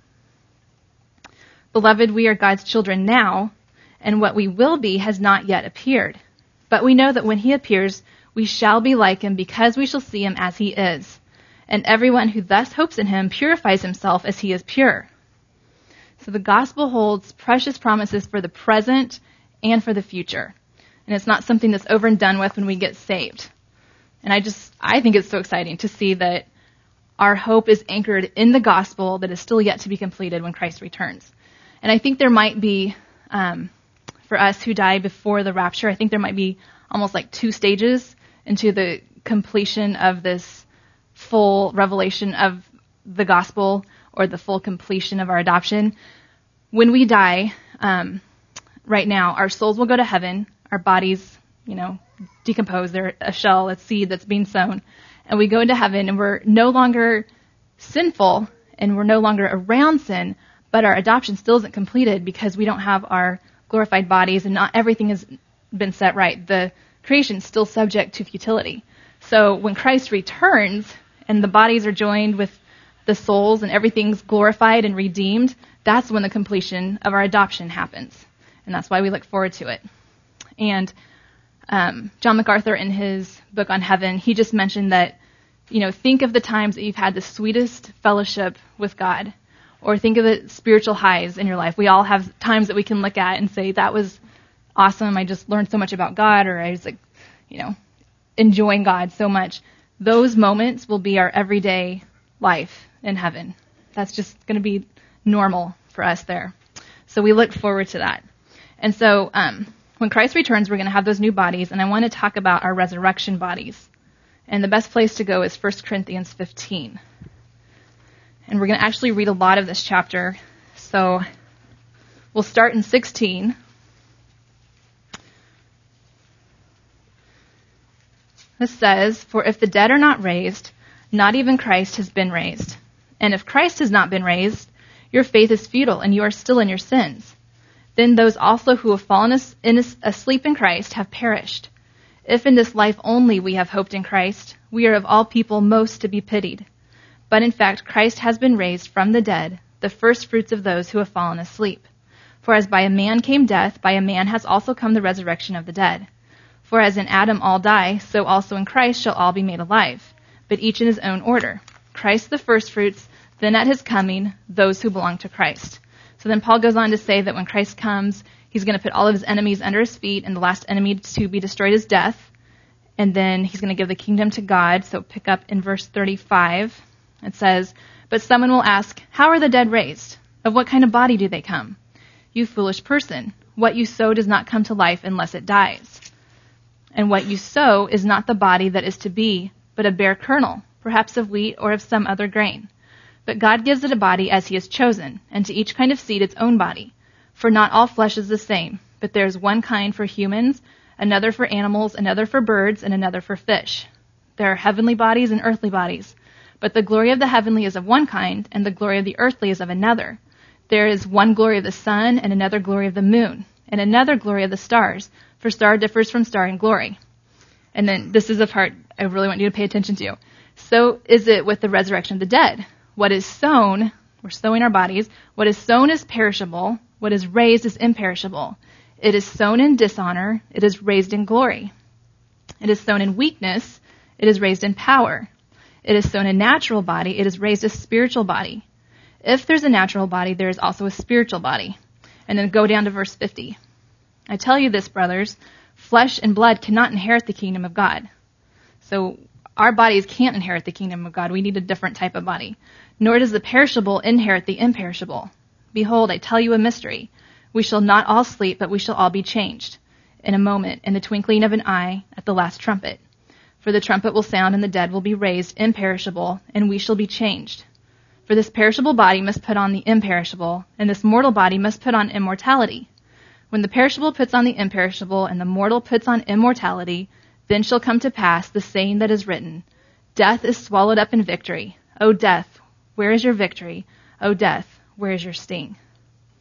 S1: Beloved, we are God's children now, and what we will be has not yet appeared. But we know that when he appears, we shall be like him because we shall see him as he is. And everyone who thus hopes in him purifies himself as he is pure. So the gospel holds precious promises for the present and for the future. And it's not something that's over and done with when we get saved. And I think it's so exciting to see that our hope is anchored in the gospel that is still yet to be completed when Christ returns. And I think there might be, for us who die before the rapture, I think there might be almost like 2 stages into the completion of this full revelation of the gospel or the full completion of our adoption. When we die, right now, our souls will go to heaven, our bodies, decompose. They're a shell, a seed that's being sown. And we go into heaven and we're no longer sinful and we're no longer around sin, but our adoption still isn't completed because we don't have our glorified bodies and not everything has been set right. The creation is still subject to futility. So when Christ returns and the bodies are joined with the souls and everything's glorified and redeemed, that's when the completion of our adoption happens. And that's why we look forward to it. And John MacArthur, in his book on heaven, he just mentioned that, think of the times that you've had the sweetest fellowship with God, or think of the spiritual highs in your life. We all have times that we can look at and say, that was awesome. I just learned so much about God, or I was enjoying God so much. Those moments will be our everyday life in heaven. That's just going to be normal for us there. So we look forward to that. And so when Christ returns, we're going to have those new bodies, and I want to talk about our resurrection bodies. And the best place to go is 1 Corinthians 15. And we're going to actually read a lot of this chapter. So we'll start in 16. This says, "For if the dead are not raised, not even Christ has been raised. And if Christ has not been raised, your faith is futile and you are still in your sins. Then those also who have fallen asleep in Christ have perished. If in this life only we have hoped in Christ, we are of all people most to be pitied. But in fact, Christ has been raised from the dead, the first fruits of those who have fallen asleep. For as by a man came death, by a man has also come the resurrection of the dead. For as in Adam all die, so also in Christ shall all be made alive, but each in his own order. Christ the first fruits, then at his coming, those who belong to Christ." So then Paul goes on to say that when Christ comes, he's going to put all of his enemies under his feet, and the last enemy to be destroyed is death. And then he's going to give the kingdom to God. So pick up in verse 35. It says, "But someone will ask, how are the dead raised? Of what kind of body do they come? You foolish person, what you sow does not come to life unless it dies. And what you sow is not the body that is to be, but a bare kernel, perhaps of wheat or of some other grain. But God gives it a body as he has chosen, and to each kind of seed its own body. For not all flesh is the same, but there is one kind for humans, another for animals, another for birds, and another for fish. There are heavenly bodies and earthly bodies. But the glory of the heavenly is of one kind, and the glory of the earthly is of another. There is one glory of the sun, and another glory of the moon, and another glory of the stars, for star differs from star in glory." And then this is a part I really want you to pay attention to. "So is it with the resurrection of the dead. What is sown," we're sowing our bodies, "what is sown is perishable, what is raised is imperishable. It is sown in dishonor, it is raised in glory. It is sown in weakness, it is raised in power. It is sown a natural body, it is raised a spiritual body. If there's a natural body, there is also a spiritual body." And then go down to verse 50. "I tell you this, brothers, flesh and blood cannot inherit the kingdom of God." So our bodies can't inherit the kingdom of God. We need a different type of body. "Nor does the perishable inherit the imperishable. Behold, I tell you a mystery. We shall not all sleep, but we shall all be changed. In a moment, in the twinkling of an eye, at the last trumpet. For the trumpet will sound, and the dead will be raised imperishable, and we shall be changed. For this perishable body must put on the imperishable, and this mortal body must put on immortality. When the perishable puts on the imperishable, and the mortal puts on immortality, then shall come to pass the saying that is written, Death is swallowed up in victory. O death, where is your victory? O death, where is your sting?"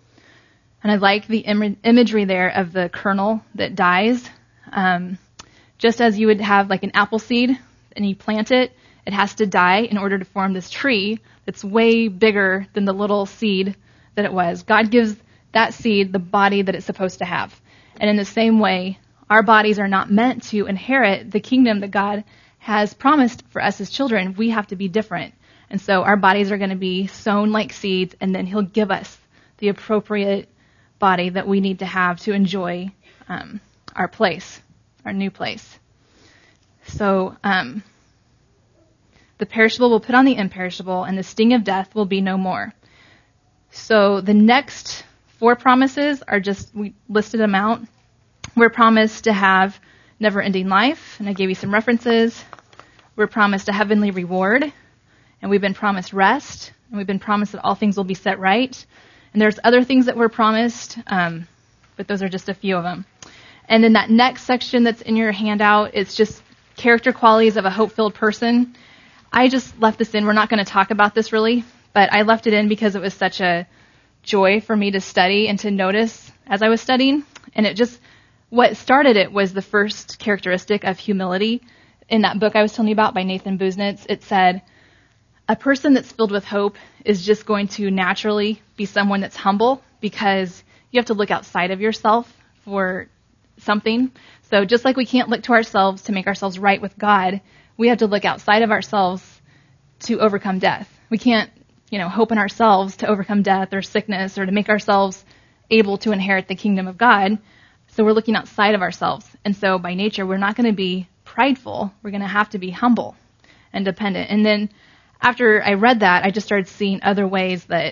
S1: And I like the imagery there of the kernel that dies. Just as you would have like an apple seed and you plant it, it has to die in order to form this tree that's way bigger than the little seed that it was. God gives that seed the body that it's supposed to have. And in the same way, our bodies are not meant to inherit the kingdom that God has promised for us as children. We have to be different. And so our bodies are going to be sown like seeds, and then he'll give us the appropriate body that we need to have to enjoy our place, our new place. So the perishable will put on the imperishable, and the sting of death will be no more. So the next 4 promises are just, we listed them out. We're promised to have never-ending life, and I gave you some references. We're promised a heavenly reward, and we've been promised rest, and we've been promised that all things will be set right. And there's other things that we're promised, but those are just a few of them. And then that next section that's in your handout, it's just character qualities of a hope-filled person. I just left this in. We're not going to talk about this really, but I left it in because it was such a joy for me to study and to notice as I was studying. And it just, what started it was the first characteristic of humility. In that book I was telling you about by Nathan Busenitz, it said, a person that's filled with hope is just going to naturally be someone that's humble, because you have to look outside of yourself for something. So just like we can't look to ourselves to make ourselves right with God, we have to look outside of ourselves to overcome death. We can't, hope in ourselves to overcome death or sickness or to make ourselves able to inherit the kingdom of God. So we're looking outside of ourselves. And so by nature, we're not going to be prideful. We're going to have to be humble and dependent. And then after I read that, I just started seeing other ways that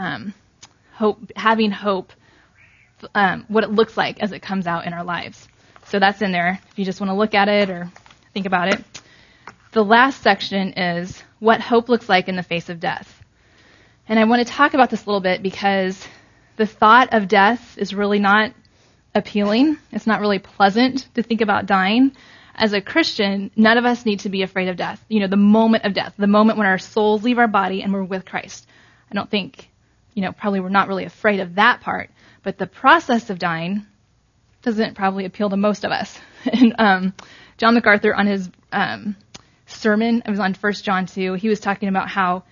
S1: having hope, what it looks like as it comes out in our lives. So that's in there if you just want to look at it or think about it. The last section is what hope looks like in the face of death. And I want to talk about this a little bit because the thought of death is really not appealing. It's not really pleasant to think about dying. As a Christian, none of us need to be afraid of death. The moment of death, the moment when our souls leave our body and we're with Christ. I don't think, probably we're not really afraid of that part. But the process of dying doesn't probably appeal to most of us. And John MacArthur on his sermon, it was on 1 John 2, he was talking about how,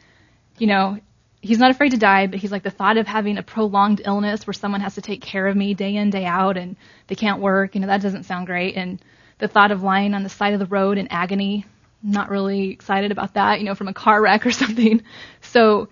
S1: he's not afraid to die, but he's like, the thought of having a prolonged illness where someone has to take care of me day in, day out, and they can't work, that doesn't sound great. And the thought of lying on the side of the road in agony, not really excited about that, from a car wreck or something. So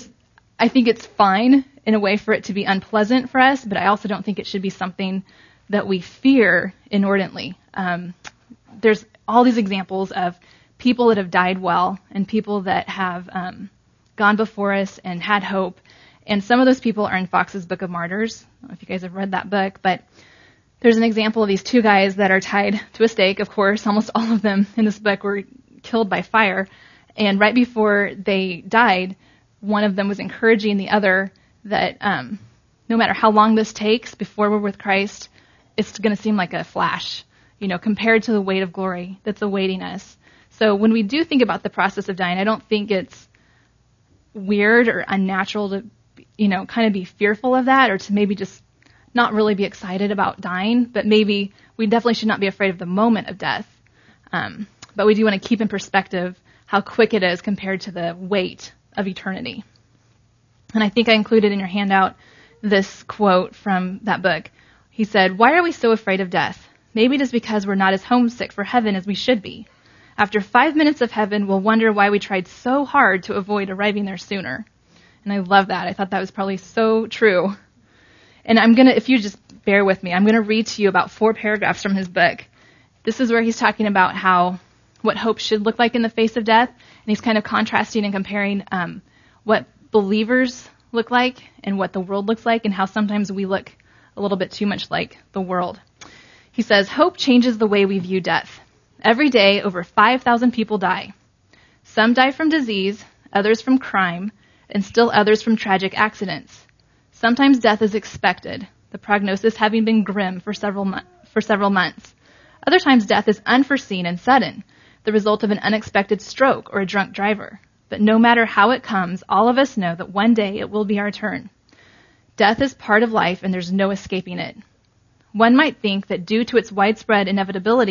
S1: I think it's fine in a way for it to be unpleasant for us, but I also don't think it should be something that we fear inordinately. There's all these examples of people that have died well and people that have gone before us and had hope. And some of those people are in Fox's Book of Martyrs. I don't know if you guys have read that book, but there's an example of these 2 guys that are tied to a stake. Of course, almost all of them in this book were killed by fire. And right before they died, one of them was encouraging the other that no matter how long this takes before we're with Christ, it's going to seem like a flash, compared to the weight of glory that's awaiting us. So when we do think about the process of dying, I don't think it's weird or unnatural to, kind of be fearful of that, or to maybe just not really be excited about dying, but maybe we definitely should not be afraid of the moment of death. But we do want to keep in perspective how quick it is compared to the weight of eternity. And I think I included in your handout this quote from that book. He said, "Why are we so afraid of death? Maybe it is because we're not as homesick for heaven as we should be. After 5 minutes of heaven, we'll wonder why we tried so hard to avoid arriving there sooner." And I love that. I thought that was probably so true. And if you just bear with me, I'm going to read to you about 4 paragraphs from his book. This is where he's talking about what hope should look like in the face of death. And he's kind of contrasting and comparing what believers look like and what the world looks like, and how sometimes we look a little bit too much like the world. He says, "Hope changes the way we view death. Every day, over 5,000 people die. Some die from disease, others from crime, and still others from tragic accidents. Sometimes death is expected, the prognosis having been grim for several months. Other times death is unforeseen and sudden, the result of an unexpected stroke or a drunk driver. But no matter how it comes, all of us know that one day it will be our turn. Death is part of life and there's no escaping it. One might think that due to its widespread inevitability,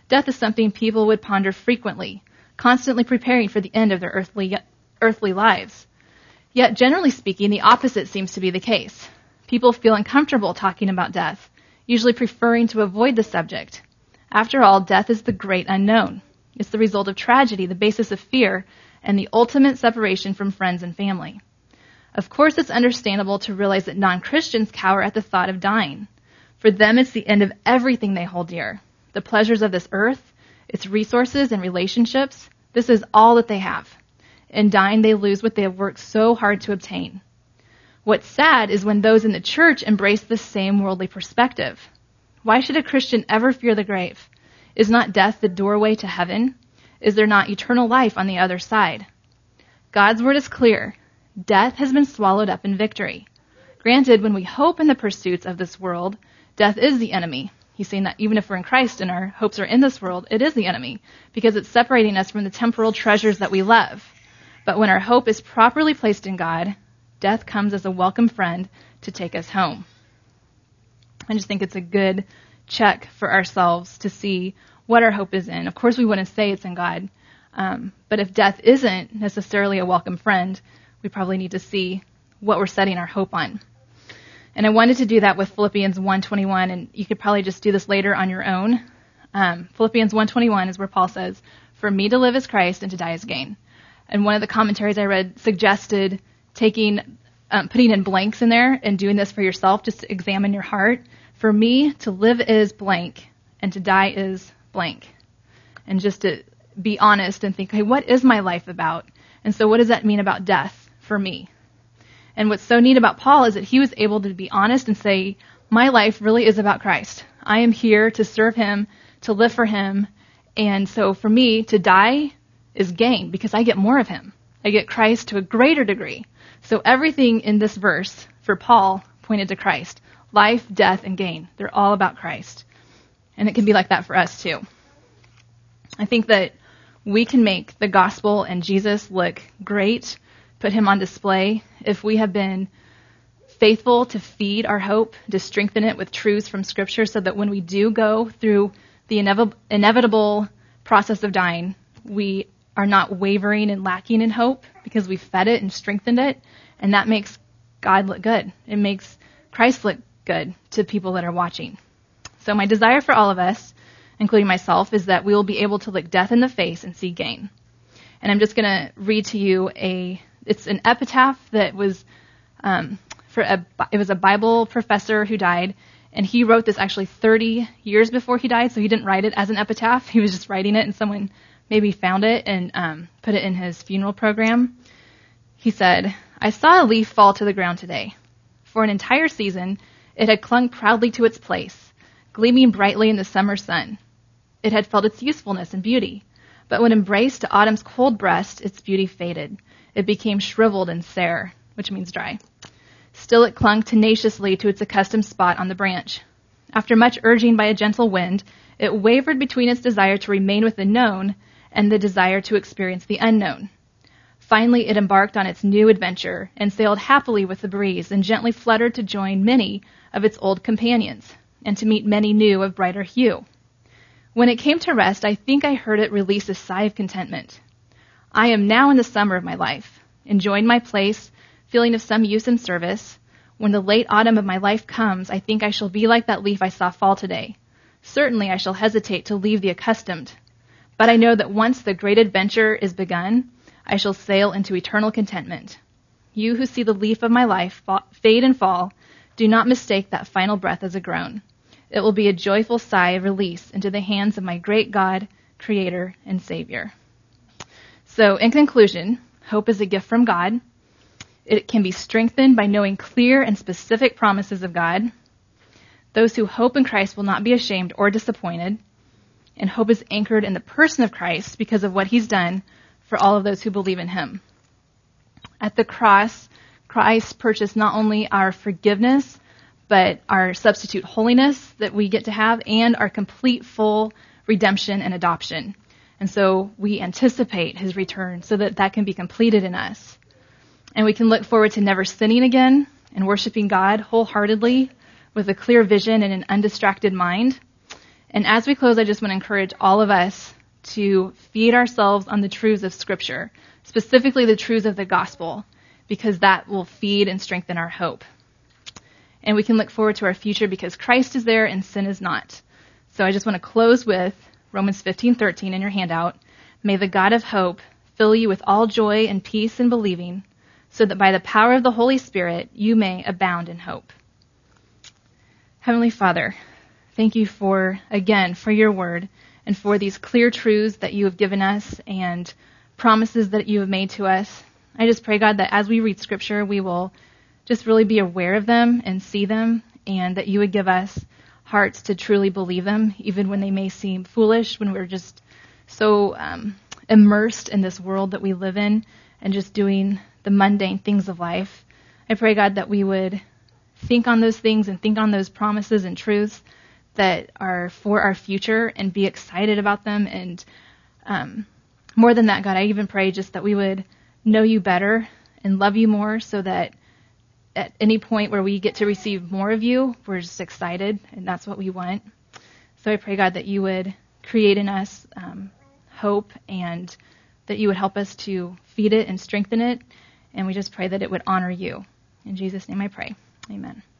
S1: Death is something people would ponder frequently, constantly preparing for the end of their earthly lives. Yet, generally speaking, the opposite seems to be the case. People feel uncomfortable talking about death, usually preferring to avoid the subject. After all, death is the great unknown. It's the result of tragedy, the basis of fear, and the ultimate separation from friends and family. Of course, it's understandable to realize that non-Christians cower at the thought of dying. For them, it's the end of everything they hold dear. The pleasures of this earth, its resources and relationships, this is all that they have. In dying, they lose what they have worked so hard to obtain. What's sad is when those in the church embrace the same worldly perspective. Why should a Christian ever fear the grave? Is not death the doorway to heaven? Is there not eternal life on the other side? God's word is clear. Death has been swallowed up in victory. Granted, when we hope in the pursuits of this world, death is the enemy. He's saying that even if we're in Christ and our hopes are in this world, it is the enemy because it's separating us from the temporal treasures that we love. But when our hope is properly placed in God, death comes as a welcome friend to take us home. I just think it's a good check for ourselves to see what our hope is in. Of course, we wouldn't say it's in God. But if death isn't necessarily a welcome friend, we probably need to see what we're setting our hope on. And I wanted to do that with Philippians 1:21, and you could probably just do this later on your own. Philippians 1:21 is where Paul says, "For me to live is Christ and to die is gain." And one of the commentaries I read suggested putting in blanks in there and doing this for yourself just to examine your heart. For me, to live is blank and to die is blank. And just to be honest and think, okay, what is my life about? And so what does that mean about death for me? And what's so neat about Paul is that he was able to be honest and say, my life really is about Christ. I am here to serve him, to live for him. And so for me, to die is gain because I get more of him. I get Christ to a greater degree. So everything in this verse for Paul pointed to Christ. Life, death, and gain. They're all about Christ. And it can be like that for us too. I think that we can make the gospel and Jesus look great, put him on display, if we have been faithful to feed our hope, to strengthen it with truths from Scripture so that when we do go through the inevitable process of dying, we are not wavering and lacking in hope because we fed it and strengthened it, and that makes God look good. It makes Christ look good to people that are watching. So my desire for all of us, including myself, is that we will be able to look death in the face and see gain. And I'm just going to read to you it's an epitaph that was it was a Bible professor who died, and he wrote this actually 30 years before he died, so he didn't write it as an epitaph. He was just writing it, and someone maybe found it and put it in his funeral program. He said, "I saw a leaf fall to the ground today. For an entire season, it had clung proudly to its place, gleaming brightly in the summer sun. It had felt its usefulness and beauty, but when embraced to autumn's cold breast, its beauty faded. It became shriveled and sere," which means dry. "Still it clung tenaciously to its accustomed spot on the branch. After much urging by a gentle wind, it wavered between its desire to remain with the known and the desire to experience the unknown. Finally, it embarked on its new adventure and sailed happily with the breeze and gently fluttered to join many of its old companions and to meet many new of brighter hue. When it came to rest, I think I heard it release a sigh of contentment. I am now in the summer of my life, enjoying my place, feeling of some use and service. When the late autumn of my life comes, I think I shall be like that leaf I saw fall today. Certainly I shall hesitate to leave the accustomed. But I know that once the great adventure is begun, I shall sail into eternal contentment. You who see the leaf of my life fade and fall, do not mistake that final breath as a groan. It will be a joyful sigh of release into the hands of my great God, Creator, and Savior." So in conclusion, hope is a gift from God. It can be strengthened by knowing clear and specific promises of God. Those who hope in Christ will not be ashamed or disappointed. And hope is anchored in the person of Christ because of what he's done for all of those who believe in him. At the cross, Christ purchased not only our forgiveness, but our substitute holiness that we get to have and our complete full redemption and adoption. And so we anticipate his return so that that can be completed in us. And we can look forward to never sinning again and worshiping God wholeheartedly with a clear vision and an undistracted mind. And as we close, I just want to encourage all of us to feed ourselves on the truths of Scripture, specifically the truths of the gospel, because that will feed and strengthen our hope. And we can look forward to our future because Christ is there and sin is not. So I just want to close with Romans 15:13 in your handout. May the God of hope fill you with all joy and peace in believing, so that by the power of the Holy Spirit you may abound in hope. Heavenly Father, thank you for your word and for these clear truths that you have given us and promises that you have made to us. I just pray, God, that as we read Scripture, we will just really be aware of them and see them, and that you would give us hearts to truly believe them, even when they may seem foolish, when we're just so immersed in this world that we live in and just doing the mundane things of life. I pray, God, that we would think on those things and think on those promises and truths that are for our future and be excited about them. And more than that, God, I even pray just that we would know you better and love you more, so that at any point where we get to receive more of you, we're just excited, and that's what we want. So I pray, God, that you would create in us hope, and that you would help us to feed it and strengthen it, and we just pray that it would honor you. In Jesus' name I pray. Amen.